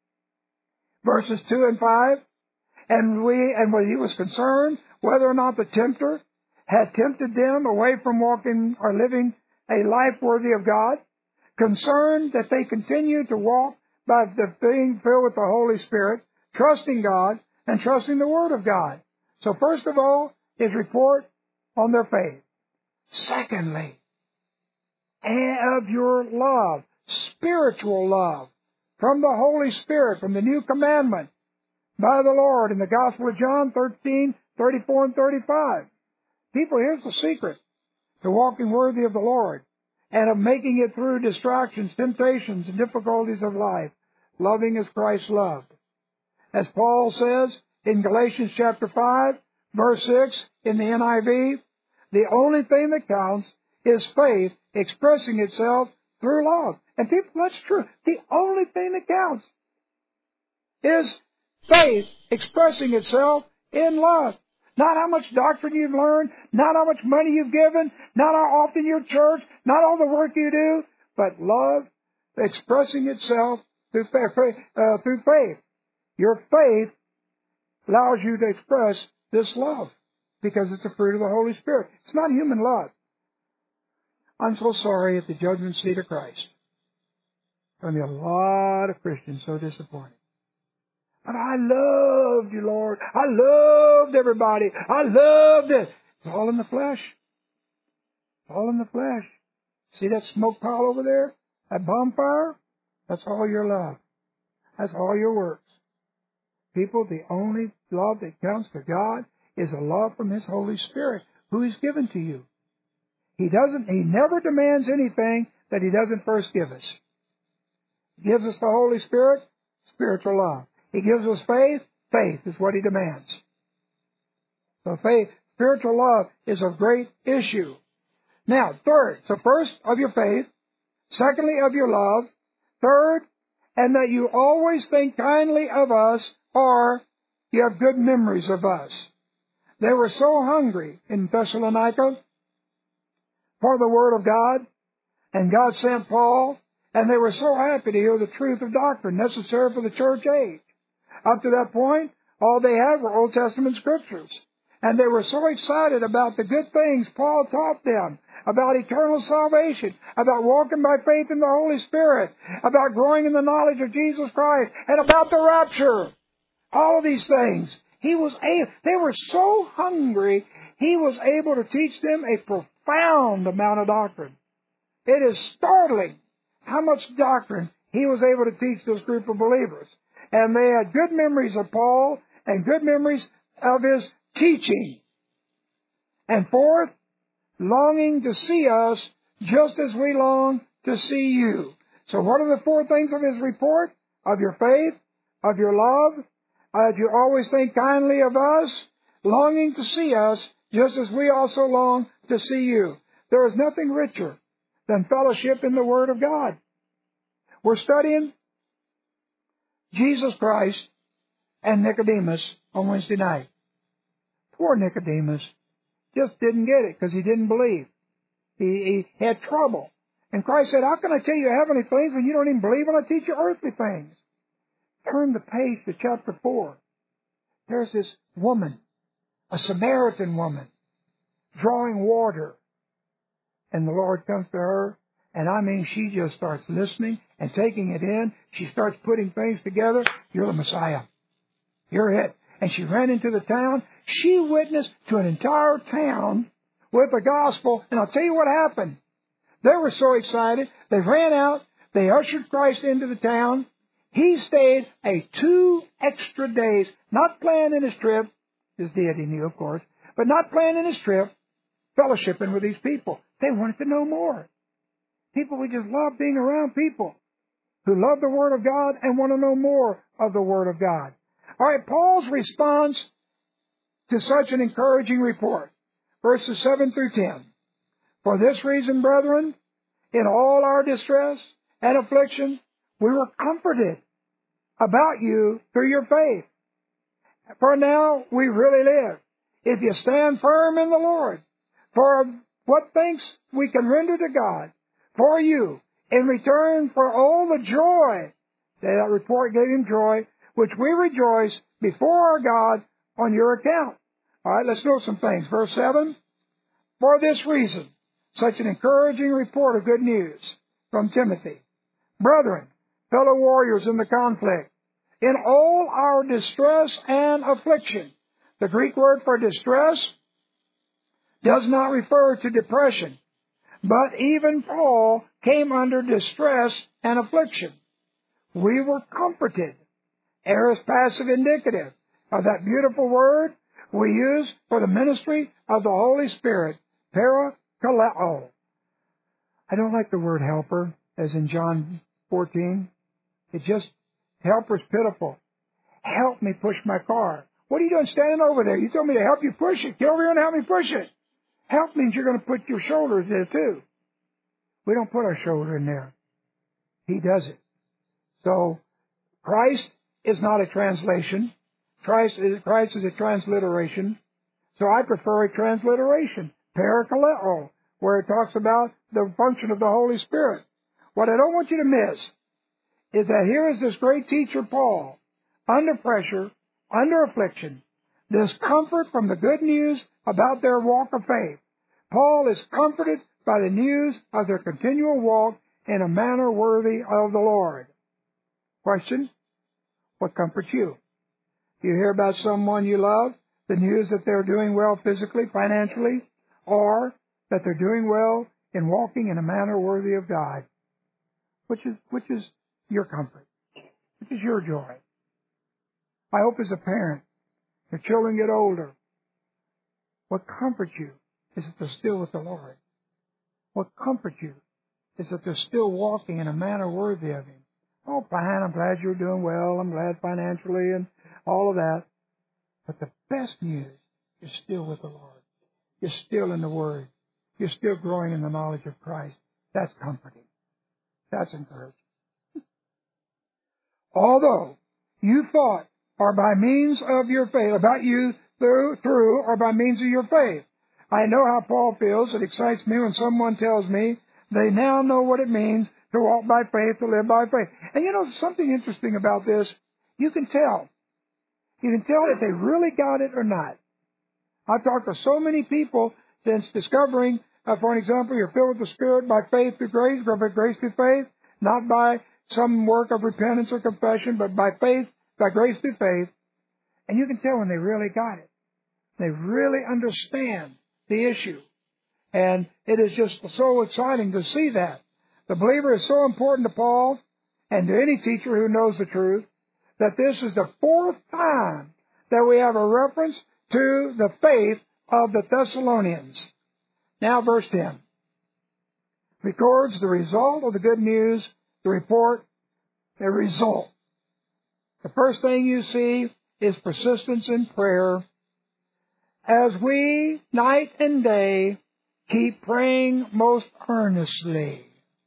Verses two and five. And we, and when he was concerned whether or not the tempter had tempted them away from walking or living a life worthy of God, concerned that they continue to walk by the being filled with the Holy Spirit, trusting God and trusting the Word of God. So first of all, his report on their faith. Secondly, of your love, spiritual love, from the Holy Spirit, from the new commandment by the Lord in the Gospel of John thirteen, thirty-four and thirty-five. People, here's the secret to walking worthy of the Lord and of making it through distractions, temptations, and difficulties of life, loving as Christ loved. As Paul says in Galatians chapter five, Verse six in the N I V, the only thing that counts is faith expressing itself through love. And people, that's true. The only thing that counts is faith expressing itself in love. Not how much doctrine you've learned, not how much money you've given, not how often you're church, not all the work you do, but love expressing itself through faith. Uh, through faith. Your faith allows you to express this love because it's a fruit of the Holy Spirit. It's not human love. I'm so sorry at the judgment seat of Christ. There'll be a lot of Christians so disappointed. But I loved you, Lord. I loved everybody. I loved it. It's all in the flesh. It's all in the flesh. See that smoke pile over there? That bonfire? That's all your love. That's all your works. People, the only love that counts to God is a love from His Holy Spirit, who He's given to you. He doesn't, He never demands anything that He doesn't first give us. He gives us the Holy Spirit, spiritual love. He gives us faith, faith is what He demands. So faith, spiritual love is a great issue. Now, third, so first of your faith, secondly of your love, third, and that you always think kindly of us, or you have good memories of us. They were so hungry in Thessalonica for the Word of God, and God sent Paul, and they were so happy to hear the truth of doctrine necessary for the church age. Up to that point, all they had were Old Testament scriptures. And they were so excited about the good things Paul taught them, about eternal salvation, about walking by faith in the Holy Spirit, about growing in the knowledge of Jesus Christ, and about the rapture. All of these things. He was able, they were so hungry, he was able to teach them a profound amount of doctrine. It is startling how much doctrine he was able to teach this group of believers. And they had good memories of Paul and good memories of his teaching. And fourth, longing to see us just as we long to see you. So what are the four things of his report? Of your faith, of your love, that you always think kindly of us, longing to see us just as we also long to see you. There is nothing richer than fellowship in the Word of God. We're studying Jesus Christ and Nicodemus on Wednesday night. Poor Nicodemus just didn't get it because he didn't believe. He, he had trouble. And Christ said, how can I tell you heavenly things when you don't even believe when I teach you earthly things? Turn the page to chapter four. There's this woman, a Samaritan woman, drawing water. And the Lord comes to her, and I mean, she just starts listening and taking it in. She starts putting things together. You're the Messiah. You're it. And she ran into the town. She witnessed to an entire town with the gospel. And I'll tell you what happened. They were so excited. They ran out. They ushered Christ into the town. He stayed a two extra days, not planning his trip. His deity knew, of course, but not planning his trip, fellowshipping with these people. They wanted to know more. People, we just love being around people who love the Word of God and want to know more of the Word of God. All right, Paul's response to such an encouraging report, verses seven through ten. For this reason, brethren, in all our distress and affliction, we were comforted about you through your faith. For now we really live, if you stand firm in the Lord. For what thanks we can render to God for you in return for all the joy, that report gave him joy, which we rejoice before our God on your account. All right, let's know some things. Verse seven. For this reason, such an encouraging report of good news from Timothy. Brethren, fellow warriors in the conflict, in all our distress and affliction. The Greek word for distress does not refer to depression, but even Paul came under distress and affliction. We were comforted. Aorist passive indicative of that beautiful word we use for the ministry of the Holy Spirit, parakaleo. I don't like the word helper, as in John fourteen. It just, helper's pitiful. Help me push my car. What are you doing standing over there? You told me to help you push it. Get over here and help me push it. Help means you're going to put your shoulders there too. We don't put our shoulder in there. He does it. So Christ is not a translation. Christ is, Christ is a transliteration. So I prefer a transliteration, parakaleo, where it talks about the function of the Holy Spirit. What I don't want you to miss is that here is this great teacher, Paul, under pressure, under affliction, this comfort from the good news about their walk of faith. Paul is comforted by the news of their continual walk in a manner worthy of the Lord. Question: what comforts you? Do you hear about someone you love, the news that they're doing well physically, financially, or that they're doing well in walking in a manner worthy of God? Which is, which is your comfort? Which is your joy? I hope as a parent, your children get older. What comforts you is that they're still with the Lord. What comforts you is that they're still walking in a manner worthy of Him. Oh, fine, I'm glad you're doing well. I'm glad financially and all of that. But the best news, you're still with the Lord. You're still in the Word. You're still growing in the knowledge of Christ. That's comforting. That's encouraging. Although you thought, or by means of your faith, about you through, through or by means of your faith. I know how Paul feels. It excites me when someone tells me they now know what it means to walk by faith, to live by faith. And you know, something interesting about this, you can tell. You can tell if they really got it or not. I've talked to so many people since discovering, uh, for an example, you're filled with the Spirit by faith through grace, or by grace through faith, not by some work of repentance or confession, but by faith, by grace through faith. And you can tell when they really got it. They really understand the issue. And it is just so exciting to see that. The believer is so important to Paul and to any teacher who knows the truth that this is the fourth time that we have a reference to the faith of the Thessalonians. Now verse ten records the result of the good news, the report, the result. The first thing you see is persistence in prayer. As we, night and day, keep praying most earnestly.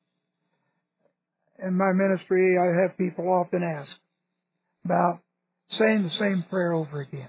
In my ministry, I have people often ask about saying the same prayer over again.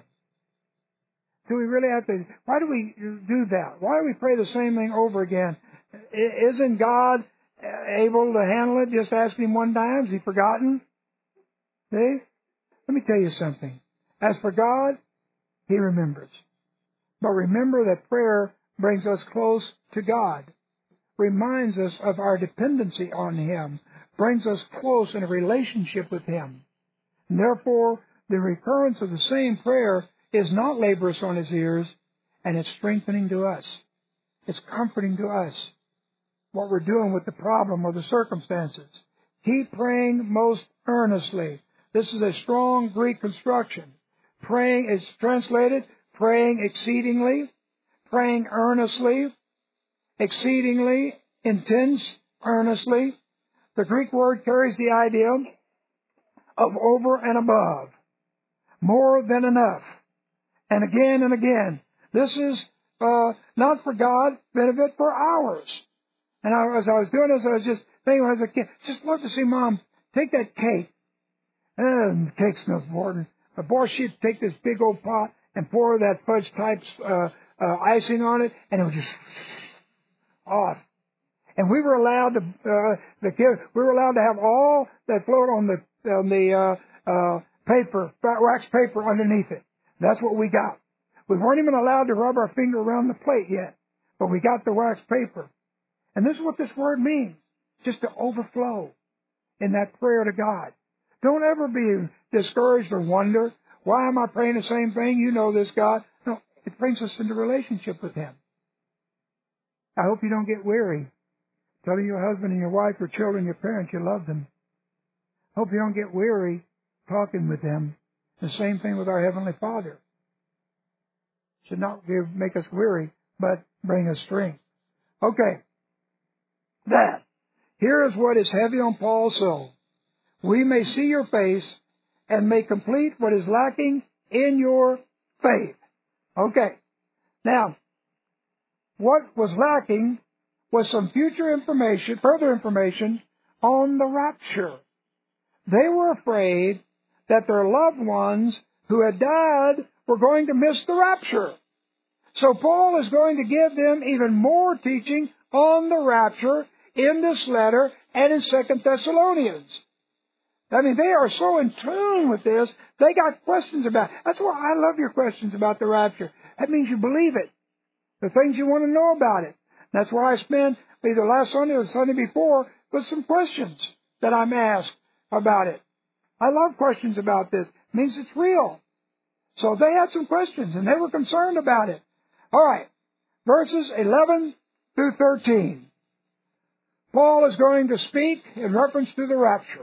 Do we really have to? Why do we do that? Why do we pray the same thing over again? Isn't God able to handle it? Just ask Him one time. Has He forgotten? See? Let me tell you something. As for God, He remembers. But remember that prayer brings us close to God, reminds us of our dependency on Him, brings us close in a relationship with Him. And therefore, the recurrence of the same prayer is not laborious on His ears, and it's strengthening to us. It's comforting to us what we're doing with the problem or the circumstances. Keep praying most earnestly. This is a strong Greek construction. Praying is translated, praying exceedingly, praying earnestly, exceedingly, intense, earnestly. The Greek word carries the idea of over and above, more than enough, and again and again. This is uh, not for God's benefit, for ours. And I, as I was doing this, I was just thinking as a kid, just love to see Mom take that cake. And the cake's no important. But boy, she'd take this big old pot and pour that fudge type uh, uh, icing on it, and it would just off. And we were allowed to, uh, the kid, we were allowed to have all that float on the on the uh, uh, paper, wax paper underneath it. That's what we got. We weren't even allowed to rub our finger around the plate yet, but we got the wax paper. And this is what this word means, just to overflow in that prayer to God. Don't ever be discouraged or wonder, why am I praying the same thing? You know this, God. No, it brings us into relationship with Him. I hope you don't get weary telling your husband and your wife, your children, your parents you love them. I hope you don't get weary talking with them. The same thing with our Heavenly Father. It should not give, make us weary, but bring us strength. Okay. That. Here is what is heavy on Paul's soul. We may see your face and may complete what is lacking in your faith. Okay. Now, what was lacking was some future information, further information on the rapture. They were afraid that their loved ones who had died were going to miss the rapture. So Paul is going to give them even more teaching on the rapture in this letter and in Second Thessalonians. I mean, they are so in tune with this, they got questions about it. That's why I love your questions about the rapture. That means you believe it. The things you want to know about it. That's why I spent either last Sunday or the Sunday before with some questions that I'm asked about it. I love questions about this. It means it's real. So they had some questions, and they were concerned about it. All right, verses eleven through thirteen. Paul is going to speak in reference to the rapture.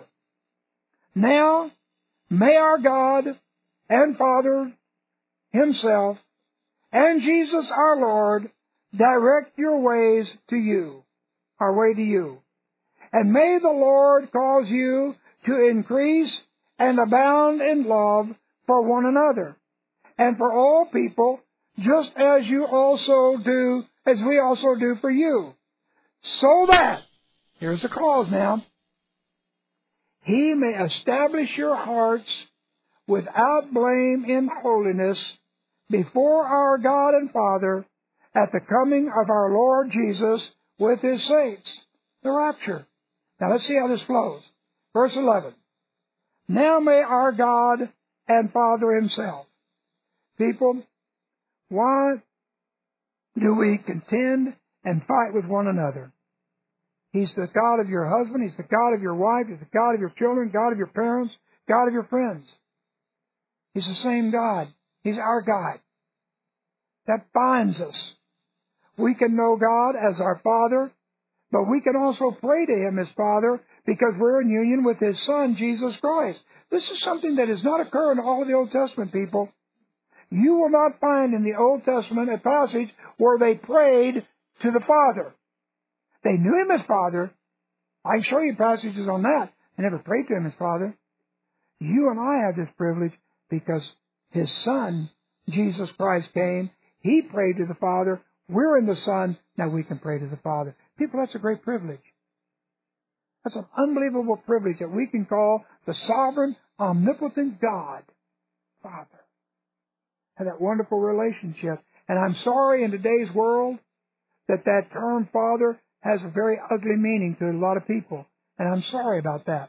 Now, may our God and Father Himself and Jesus our Lord direct your ways to you, our way to you. And may the Lord cause you to increase and abound in love for one another and for all people, just as you also do, as we also do for you. So that, here's the clause now, He may establish your hearts without blame in holiness before our God and Father at the coming of our Lord Jesus with His saints. The rapture. Now let's see how this flows. Verse eleven. Now may our God and Father Himself. People, why do we contend and fight with one another? He's the God of your husband. He's the God of your wife. He's the God of your children, God of your parents, God of your friends. He's the same God. He's our God. That binds us. We can know God as our Father, but we can also pray to Him as Father because we're in union with His Son, Jesus Christ. This is something that does not occur in all of the Old Testament, people. You will not find in the Old Testament a passage where they prayed to the Father. They knew Him as Father. I can show you passages on that. They never prayed to Him as Father. You and I have this privilege because His Son, Jesus Christ, came. He prayed to the Father. We're in the Son. Now we can pray to the Father. People, that's a great privilege. That's an unbelievable privilege that we can call the sovereign, omnipotent God, Father. And that wonderful relationship. And I'm sorry in today's world that that term Father has a very ugly meaning to a lot of people. And I'm sorry about that.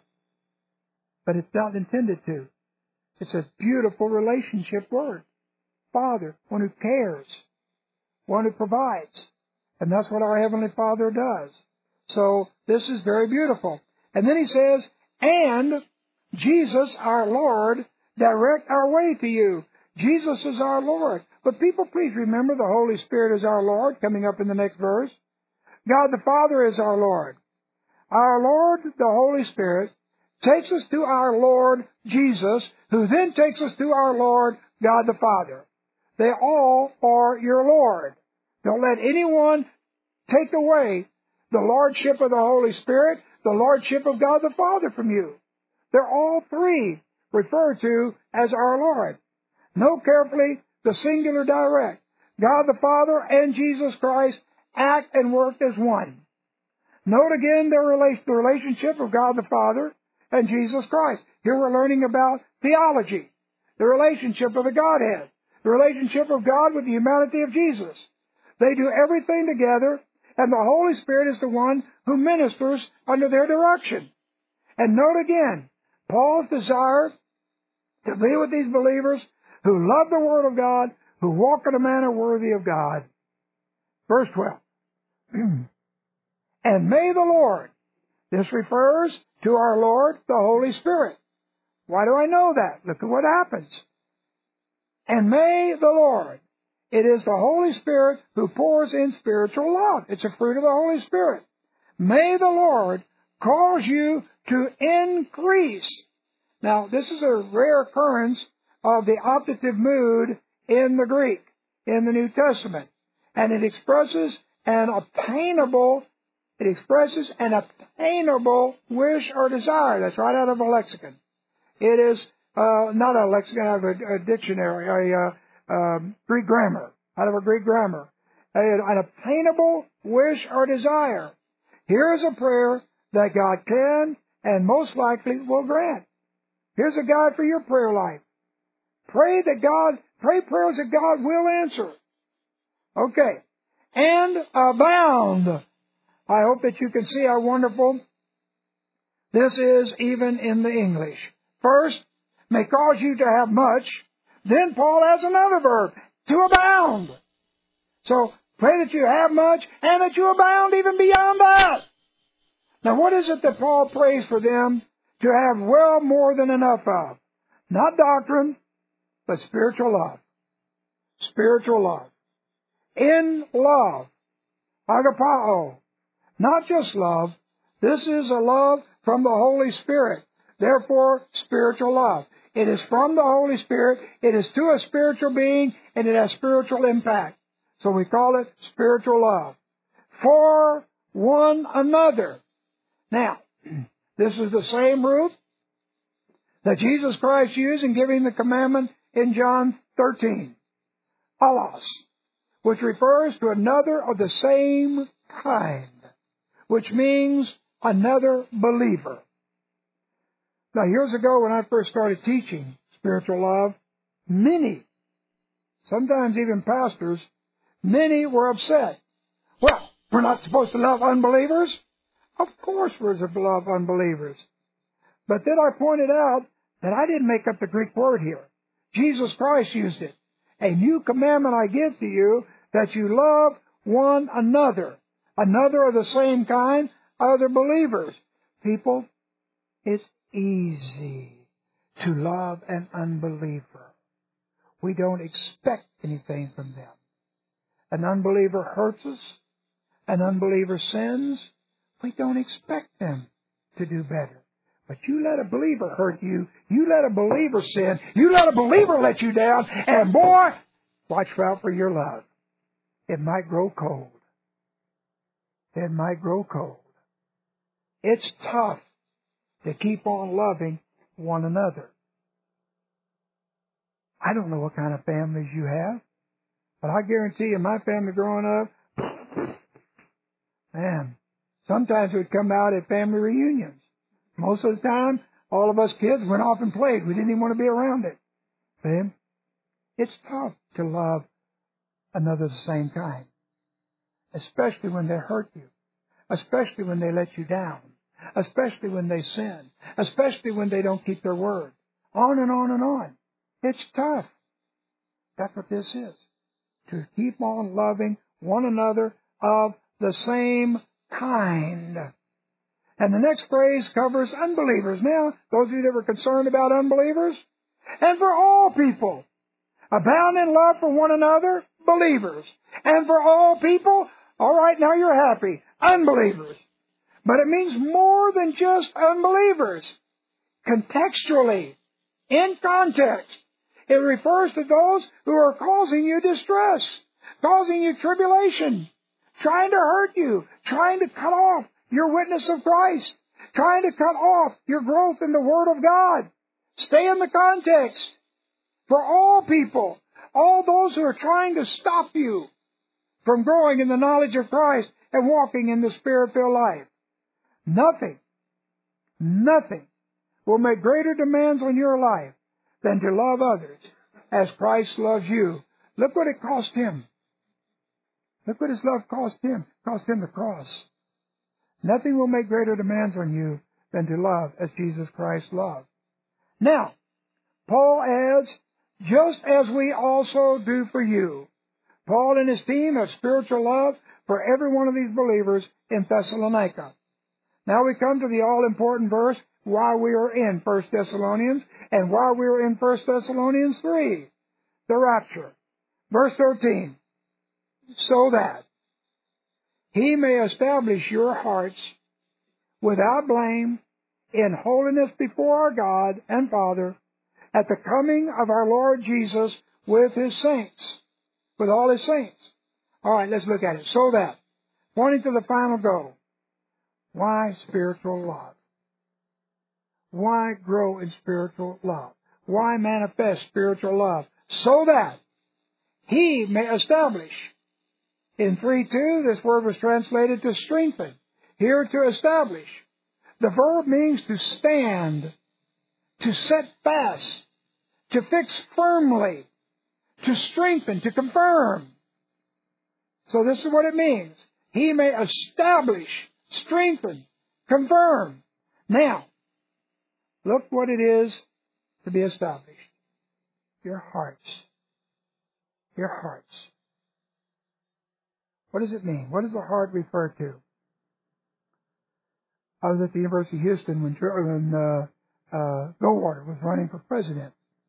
But it's not intended to. It's a beautiful relationship word. Father, one who cares, one who provides. And that's what our Heavenly Father does. So this is very beautiful. And then he says, and Jesus our Lord direct our way to you. Jesus is our Lord. But people, please remember the Holy Spirit is our Lord, coming up in the next verse. God the Father is our Lord. Our Lord, the Holy Spirit, takes us to our Lord Jesus, who then takes us to our Lord, God the Father. They all are your Lord. Don't let anyone take away the Lordship of the Holy Spirit, the Lordship of God the Father from you. They're all three referred to as our Lord. Note carefully the singular direct. God the Father and Jesus Christ act and work as one. Note again their relation, the relationship of God the Father and Jesus Christ. Here we're learning about theology, the relationship of the Godhead, the relationship of God with the humanity of Jesus. They do everything together, and the Holy Spirit is the one who ministers under their direction. And note again, Paul's desire to be with these believers who love the Word of God, who walk in a manner worthy of God. Verse twelve. And may the Lord, this refers to our Lord, the Holy Spirit. Why do I know that? Look at what happens. And may the Lord, it is the Holy Spirit who pours in spiritual love. It's a fruit of the Holy Spirit. May the Lord cause you to increase. Now, this is a rare occurrence of the optative mood in the Greek, in the New Testament. And it expresses an obtainable, it expresses an obtainable wish or desire. That's right out of a lexicon. It is uh, not a lexicon, out of a, a dictionary, a uh, um, Greek grammar, out of a Greek grammar. A, an obtainable wish or desire. Here is a prayer that God can and most likely will grant. Here's a guide for your prayer life. Pray that God, pray prayers that God will answer. Okay. And abound. I hope that you can see how wonderful this is even in the English. First, may cause you to have much. Then Paul has another verb, to abound. So, pray that you have much and that you abound even beyond that. Now, what is it that Paul prays for them to have well more than enough of? Not doctrine, but spiritual love. Spiritual love. In love. Agapao. Not just love. This is a love from the Holy Spirit. Therefore, spiritual love. It is from the Holy Spirit. It is to a spiritual being, and it has spiritual impact. So we call it spiritual love. For one another. Now, this is the same root that Jesus Christ used in giving the commandment in John thirteen. Allos, which refers to another of the same kind, which means another believer. Now, years ago when I first started teaching spiritual love, many, sometimes even pastors, many were upset. Well, we're not supposed to love unbelievers? Of course we're to love unbelievers. But then I pointed out that I didn't make up the Greek word here. Jesus Christ used it. A new commandment I give to you, that you love one another. Another of the same kind, other believers. People, it's easy to love an unbeliever. We don't expect anything from them. An unbeliever hurts us. An unbeliever sins. We don't expect them to do better. But you let a believer hurt you. You let a believer sin. You let a believer let you down. And boy, watch out for your love. It might grow cold. It might grow cold. It's tough to keep on loving one another. I don't know what kind of families you have, but I guarantee you my family growing up, man, sometimes it would come out at family reunions. Most of the time, all of us kids went off and played. We didn't even want to be around it. But it's tough to love another the same kind, especially when they hurt you, especially when they let you down, especially when they sin, especially when they don't keep their word. On and on and on. It's tough. That's what this is. To keep on loving one another of the same kind. And the next phrase covers unbelievers. Now, those of you that were concerned about unbelievers, and for all people, abound in love for one another, believers. And for all people, all right, now you're happy, unbelievers. But it means more than just unbelievers. Contextually, in context, it refers to those who are causing you distress, causing you tribulation, trying to hurt you, trying to cut off your witness of Christ, trying to cut off your growth in the Word of God. Stay in the context. For all people, all those who are trying to stop you from growing in the knowledge of Christ and walking in the Spirit-filled life. Nothing, nothing will make greater demands on your life than to love others as Christ loves you. Look what it cost Him. Look what His love cost Him. It cost Him the cross. Nothing will make greater demands on you than to love as Jesus Christ loved. Now, Paul adds, just as we also do for you. Paul and his team have spiritual love for every one of these believers in Thessalonica. Now we come to the all-important verse while we are in First Thessalonians and while we are in First Thessalonians three, the rapture. Verse thirteen, so that He may establish your hearts without blame in holiness before our God and Father at the coming of our Lord Jesus with His saints, with all His saints. All right, let's look at it. So that, pointing to the final goal, why spiritual love? Why grow in spiritual love? Why manifest spiritual love? So that He may establish. In three two, this word was translated to strengthen. Here, to establish. The verb means to stand, to set fast, to fix firmly, to strengthen, to confirm. So this is what it means. He may establish, strengthen, confirm. Now, look what it is to be established. Your hearts. Your hearts. What does it mean? What does the heart refer to? I was at the University of Houston when, when uh, uh, Goldwater was running for president.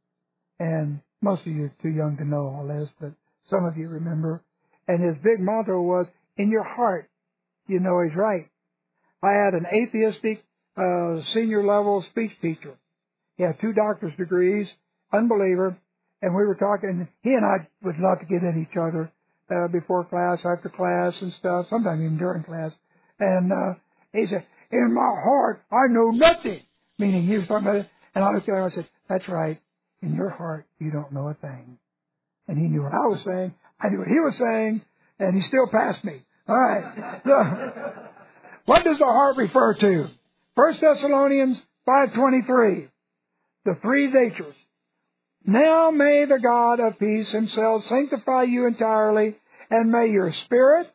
And most of you are too young to know all this, but some of you remember. And his big motto was, in your heart, you know he's right. I had an atheistic uh, senior level speech teacher. He had two doctor's degrees, unbeliever, and we were talking, he and I would love to get at each other uh, before class, after class and stuff, sometimes even during class. And uh, he said, in my heart, I know nothing. Meaning he was talking about it. And I looked at him and I said, that's right. In your heart, you don't know a thing. And he knew what I was saying. I knew what he was saying. And he still passed me. All right. So, what does the heart refer to? First Thessalonians five twenty-three. The three natures. Now may the God of peace himself sanctify you entirely, and may your spirit,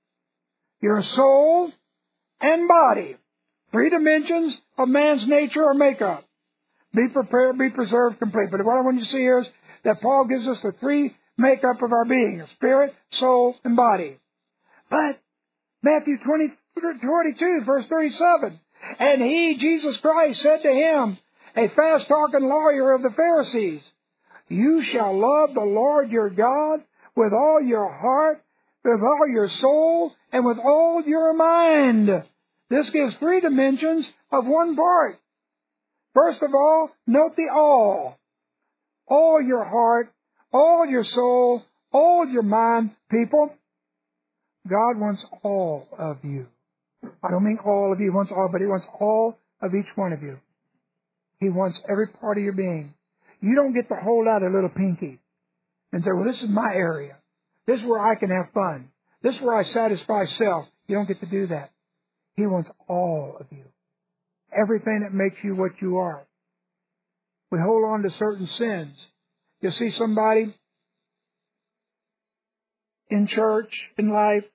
your soul, and body, three dimensions of man's nature or makeup, be prepared, be preserved complete. But what I want you to see here is that Paul gives us the three makeup of our being, spirit, soul, and body. But Matthew twenty, twenty-two, verse thirty-seven, and he, Jesus Christ, said to him, a fast-talking lawyer of the Pharisees, you shall love the Lord your God with all your heart, with all your soul, and with all your mind. This gives three dimensions of one part. First of all, note the all. All your heart, all your soul, all your mind, people. God wants all of you. I don't mean all of you. He wants all, but He wants all of each one of you. He wants every part of your being. You don't get to hold out a little pinky and say, well, this is my area. This is where I can have fun. This is where I satisfy self. You don't get to do that. He wants all of you. Everything that makes you what you are. We hold on to certain sins. You'll see somebody in church, in life,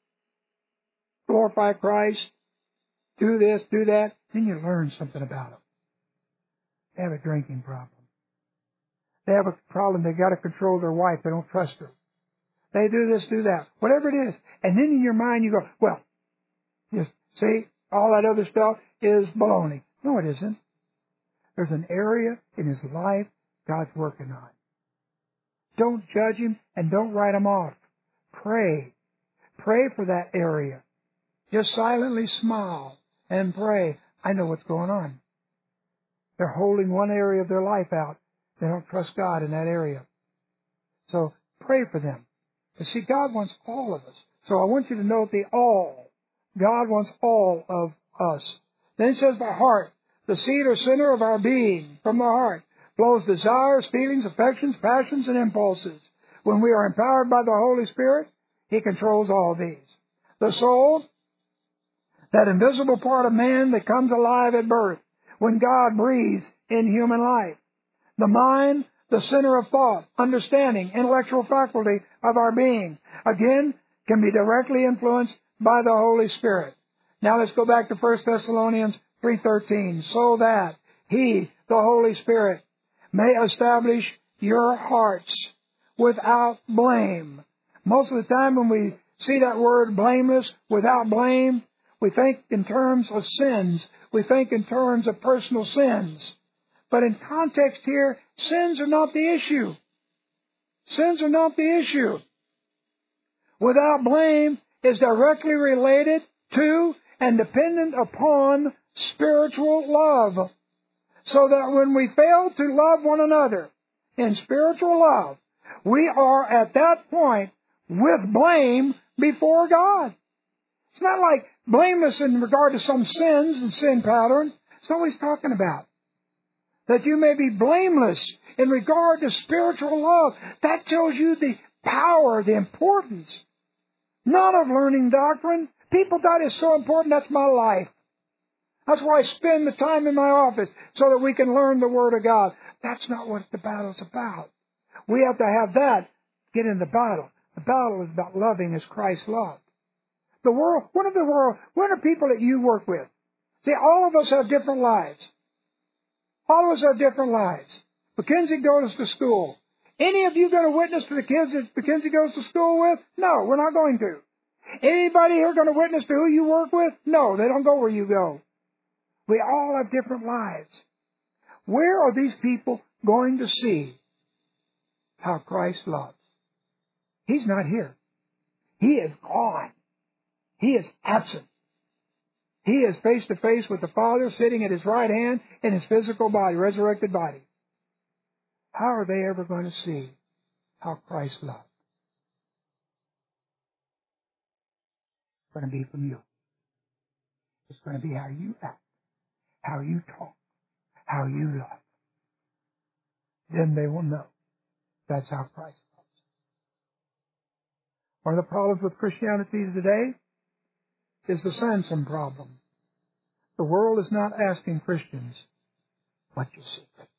glorify Christ, do this, do that, then you learn something about them. They have a drinking problem. They have a problem, they've got to control their wife, they don't trust her. They do this, do that, whatever it is. And then in your mind you go, well, just see, all that other stuff is baloney. No, it isn't. There's an area in his life God's working on. Don't judge him and don't write him off. Pray. Pray for that area. Just silently smile and pray. I know what's going on. They're holding one area of their life out. They don't trust God in that area. So pray for them. But see, God wants all of us. So I want you to note the all. God wants all of us. Then it says the heart, the seat or center of our being. From the heart flows desires, feelings, affections, passions, and impulses. When we are empowered by the Holy Spirit, He controls all these. The soul, that invisible part of man that comes alive at birth when God breathes in human life. The mind, the center of thought, understanding, intellectual faculty of our being, again, can be directly influenced by the Holy Spirit. Now let's go back to First Thessalonians three thirteen. So that He, the Holy Spirit, may establish your hearts without blame. Most of the time when we see that word blameless, without blame, we think in terms of sins. We think in terms of personal sins. But in context here, sins are not the issue. Sins are not the issue. Without blame is directly related to and dependent upon spiritual love. So that when we fail to love one another in spiritual love, we are at that point with blame before God. It's not like blameless in regard to some sins and sin pattern. It's not what He's talking about. that you may be blameless in regard to spiritual love. That tells you the power, the importance, not of learning doctrine. People, that is so important. That's my life. That's why I spend the time in my office, so that we can learn the Word of God. That's not what the battle's about. We have to have that, get in the battle. The battle is about loving as Christ loved. The world, what are the world, what are people that you work with? See, all of us have different lives. All of us have different lives. Mackenzie goes to school. Any of you going to witness to the kids that Mackenzie goes to school with? No, we're not going to. Anybody here going to witness to who you work with? No, they don't go where you go. We all have different lives. Where are these people going to see how Christ loves? He's not here. He is gone. He is absent. He is face to face with the Father, sitting at His right hand in His physical body, resurrected body. How are they ever going to see how Christ loved? It's going to be from you. It's going to be how you act, how you talk, how you love. Then they will know that's how Christ loves. One of the problems with Christianity today is the Samson problem. The world is not asking Christians, what's your secret?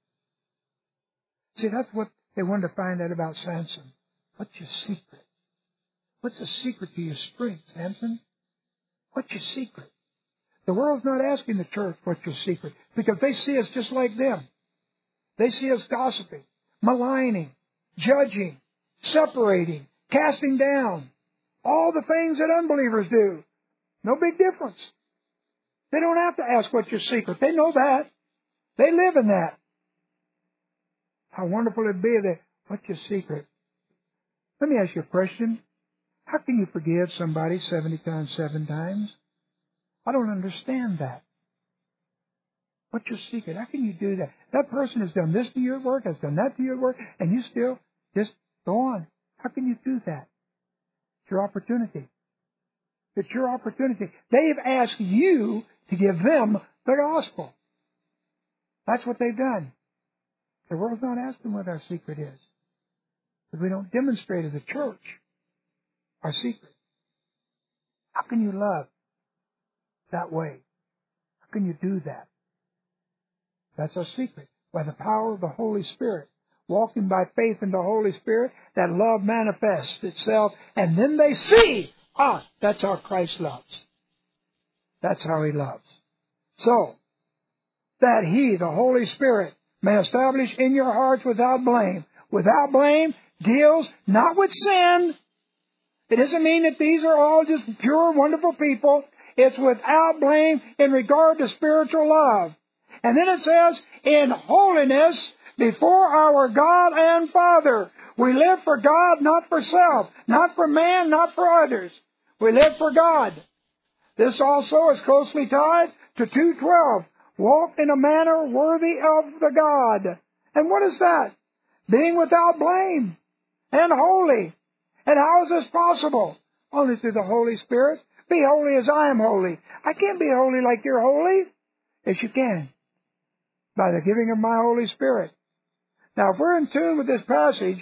See, that's what they wanted to find out about Samson. What's your secret? What's the secret to your strength, Samson? What's your secret? The world's not asking the church what's your secret, because they see us just like them. They see us gossiping, maligning, judging, separating, casting down. All the things that unbelievers do. No big difference. They don't have to ask what's your secret. They know that. They live in that. How wonderful it'd be that, what's your secret? Let me ask you a question. How can you forgive somebody seventy times, seven times? I don't understand that. What's your secret? How can you do that? That person has done this to your work, has done that to your work, and you still just go on. How can you do that? It's your opportunity. It's your opportunity. They've asked you to give them the gospel. That's what they've done. The world's not asking what our secret is. Because we don't demonstrate as a church our secret. How can you love that way? How can you do that? That's our secret. By the power of the Holy Spirit. Walking by faith in the Holy Spirit, that love manifests itself. And then they see, ah, that's how Christ loves. That's how He loves. So, that He, the Holy Spirit, may establish in your hearts without blame. Without blame deals not with sin. It doesn't mean that these are all just pure, wonderful people. It's without blame in regard to spiritual love. And then it says, in holiness before our God and Father. We live for God, not for self. Not for man, not for others. We live for God. This also is closely tied to two twelve. Walk in a manner worthy of the God. And what is that? Being without blame and holy. And how is this possible? Only through the Holy Spirit. Be holy as I am holy. I can't be holy like you're holy. Yes, you can. By the giving of my Holy Spirit. Now, if we're in tune with this passage,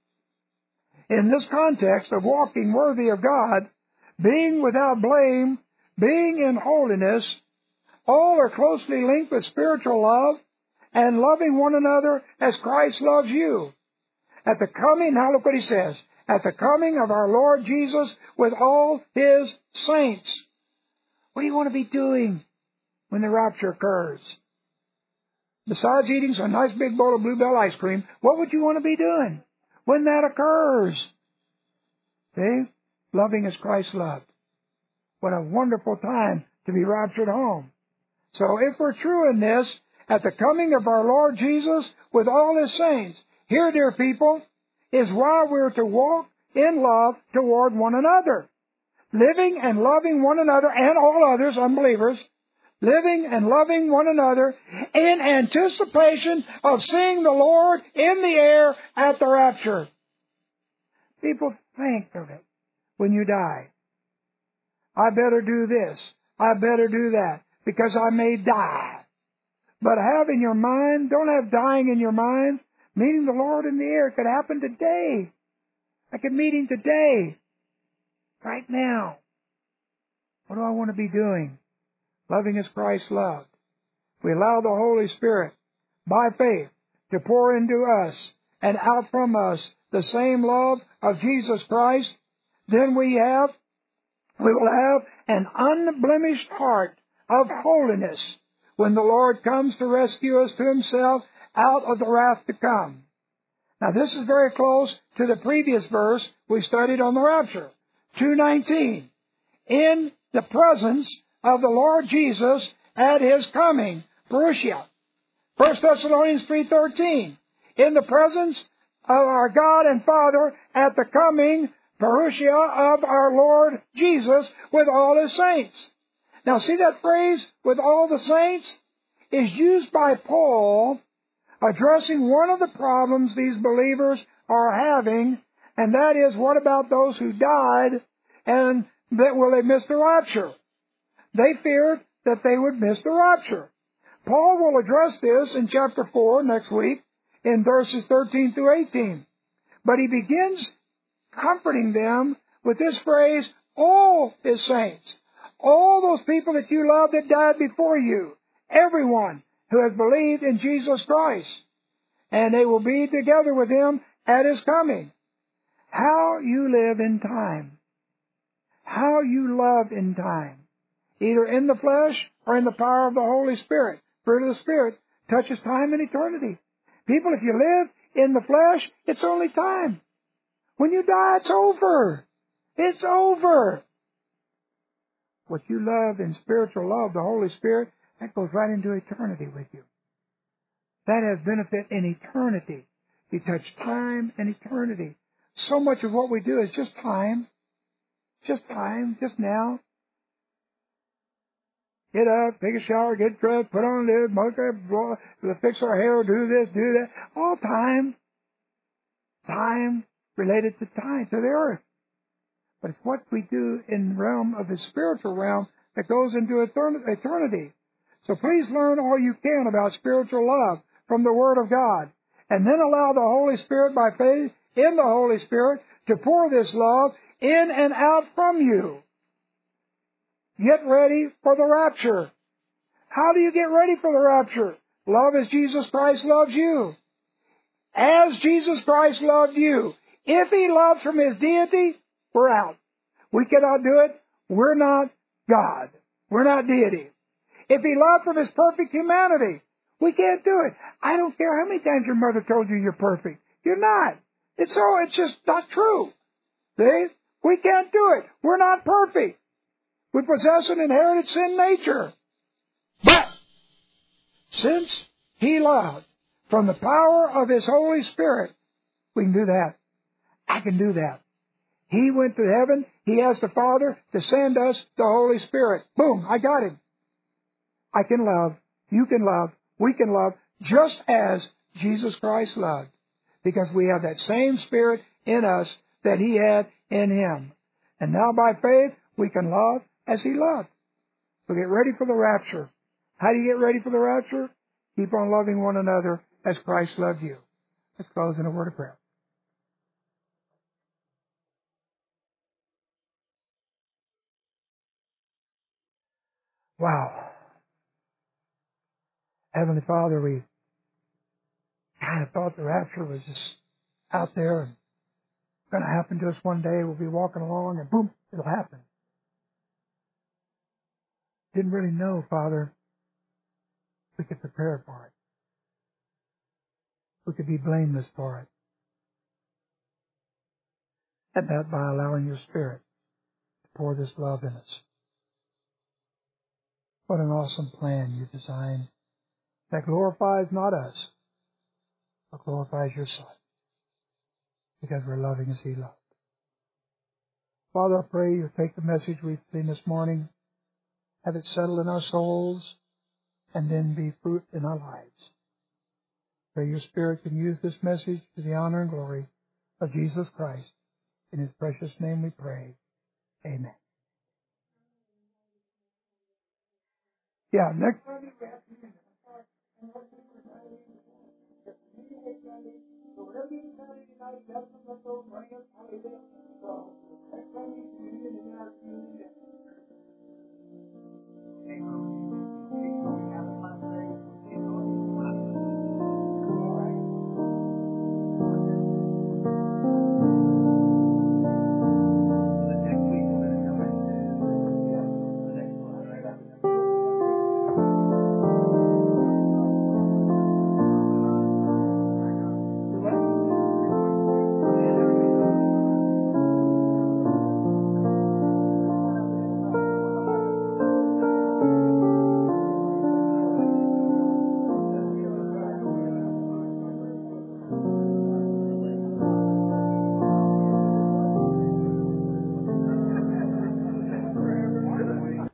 in this context of walking worthy of God, being without blame, being in holiness, all are closely linked with spiritual love and loving one another as Christ loves you. At the coming, now look what he says, at the coming of our Lord Jesus with all His saints. What do you want to be doing when the rapture occurs? Besides eating some nice big bowl of Bluebell ice cream, what would you want to be doing when that occurs? See? Loving as Christ loved. What a wonderful time to be raptured home. So if we're true in this, at the coming of our Lord Jesus with all His saints, here, dear people, is why we're to walk in love toward one another. Living and loving one another and all others, unbelievers, living and loving one another in anticipation of seeing the Lord in the air at the rapture. People think of it when you die. I better do this. I better do that because I may die. But have in your mind, don't have dying in your mind, meeting the Lord in the air. It could happen today. I could meet Him today, right now. What do I want to be doing? Loving as Christ loved. We allow the Holy Spirit, by faith, to pour into us and out from us the same love of Jesus Christ. Then we have, we will have an unblemished heart of holiness when the Lord comes to rescue us to Himself out of the wrath to come. Now this is very close to the previous verse we studied on the rapture. two nineteen. In the presence of the Lord Jesus at His coming. Parousia. First Thessalonians three thirteen. In the presence of our God and Father at the coming, Parousia, of our Lord Jesus with all His saints. Now see that phrase, with all the saints, is used by Paul addressing one of the problems these believers are having, and that is, what about those who died, and that will they miss the rapture? They feared that they would miss the rapture. Paul will address this in chapter four next week in verses thirteen through eighteen. But he begins comforting them with this phrase, all His saints, all those people that you love that died before you, everyone who has believed in Jesus Christ, and they will be together with Him at His coming. How you live in time, how you love in time, either in the flesh or in the power of the Holy Spirit. Fruit of the Spirit touches time and eternity. People, if you live in the flesh, it's only time. When you die, it's over. It's over. What you love in spiritual love, the Holy Spirit, that goes right into eternity with you. That has benefit in eternity. You touch time and eternity. So much of what we do is just time. Just time, just now. Get up, take a shower, get dressed, put on this, makeup, fix our hair, do this, do that. All time. Time related to time, to the earth. But it's what we do in the realm of the spiritual realm that goes into eternity. So please learn all you can about spiritual love from the Word of God. And then allow the Holy Spirit, by faith in the Holy Spirit, to pour this love in and out from you. Get ready for the rapture. How do you get ready for the rapture? Love as Jesus Christ loves you. As Jesus Christ loved you. If He loved from His deity, we're out. We cannot do it. We're not God. We're not deity. If He loved from His perfect humanity, we can't do it. I don't care how many times your mother told you you're perfect. You're not. It's so, it's just not true. See? We can't do it. We're not perfect. We possess an inherited sin nature. But, since He loved from the power of His Holy Spirit, we can do that. I can do that. He went to heaven. He asked the Father to send us the Holy Spirit. Boom, I got Him. I can love. You can love. We can love just as Jesus Christ loved. Because we have that same Spirit in us that He had in Him. And now by faith, we can love as He loved. So get ready for the rapture. How do you get ready for the rapture? Keep on loving one another as Christ loved you. Let's close in a word of prayer. Wow. Heavenly Father, we kind of thought the rapture was just out there and going to happen to us one day. We'll be walking along and boom, it'll happen. Didn't really know, Father, we could prepare for it. We could be blameless for it. And that by allowing your Spirit to pour this love in us. What an awesome plan you designed that glorifies not us, but glorifies your Son. Because we're loving as He loved. Father, I pray you'll take the message we've seen this morning, have it settle in our souls, and then be fruit in our lives. Pray your Spirit can use this message to the honor and glory of Jesus Christ. In His precious name we pray. Amen. Yeah, next Sunday we have to So whatever you tell me tonight, that's what those prayers, hallelujah. So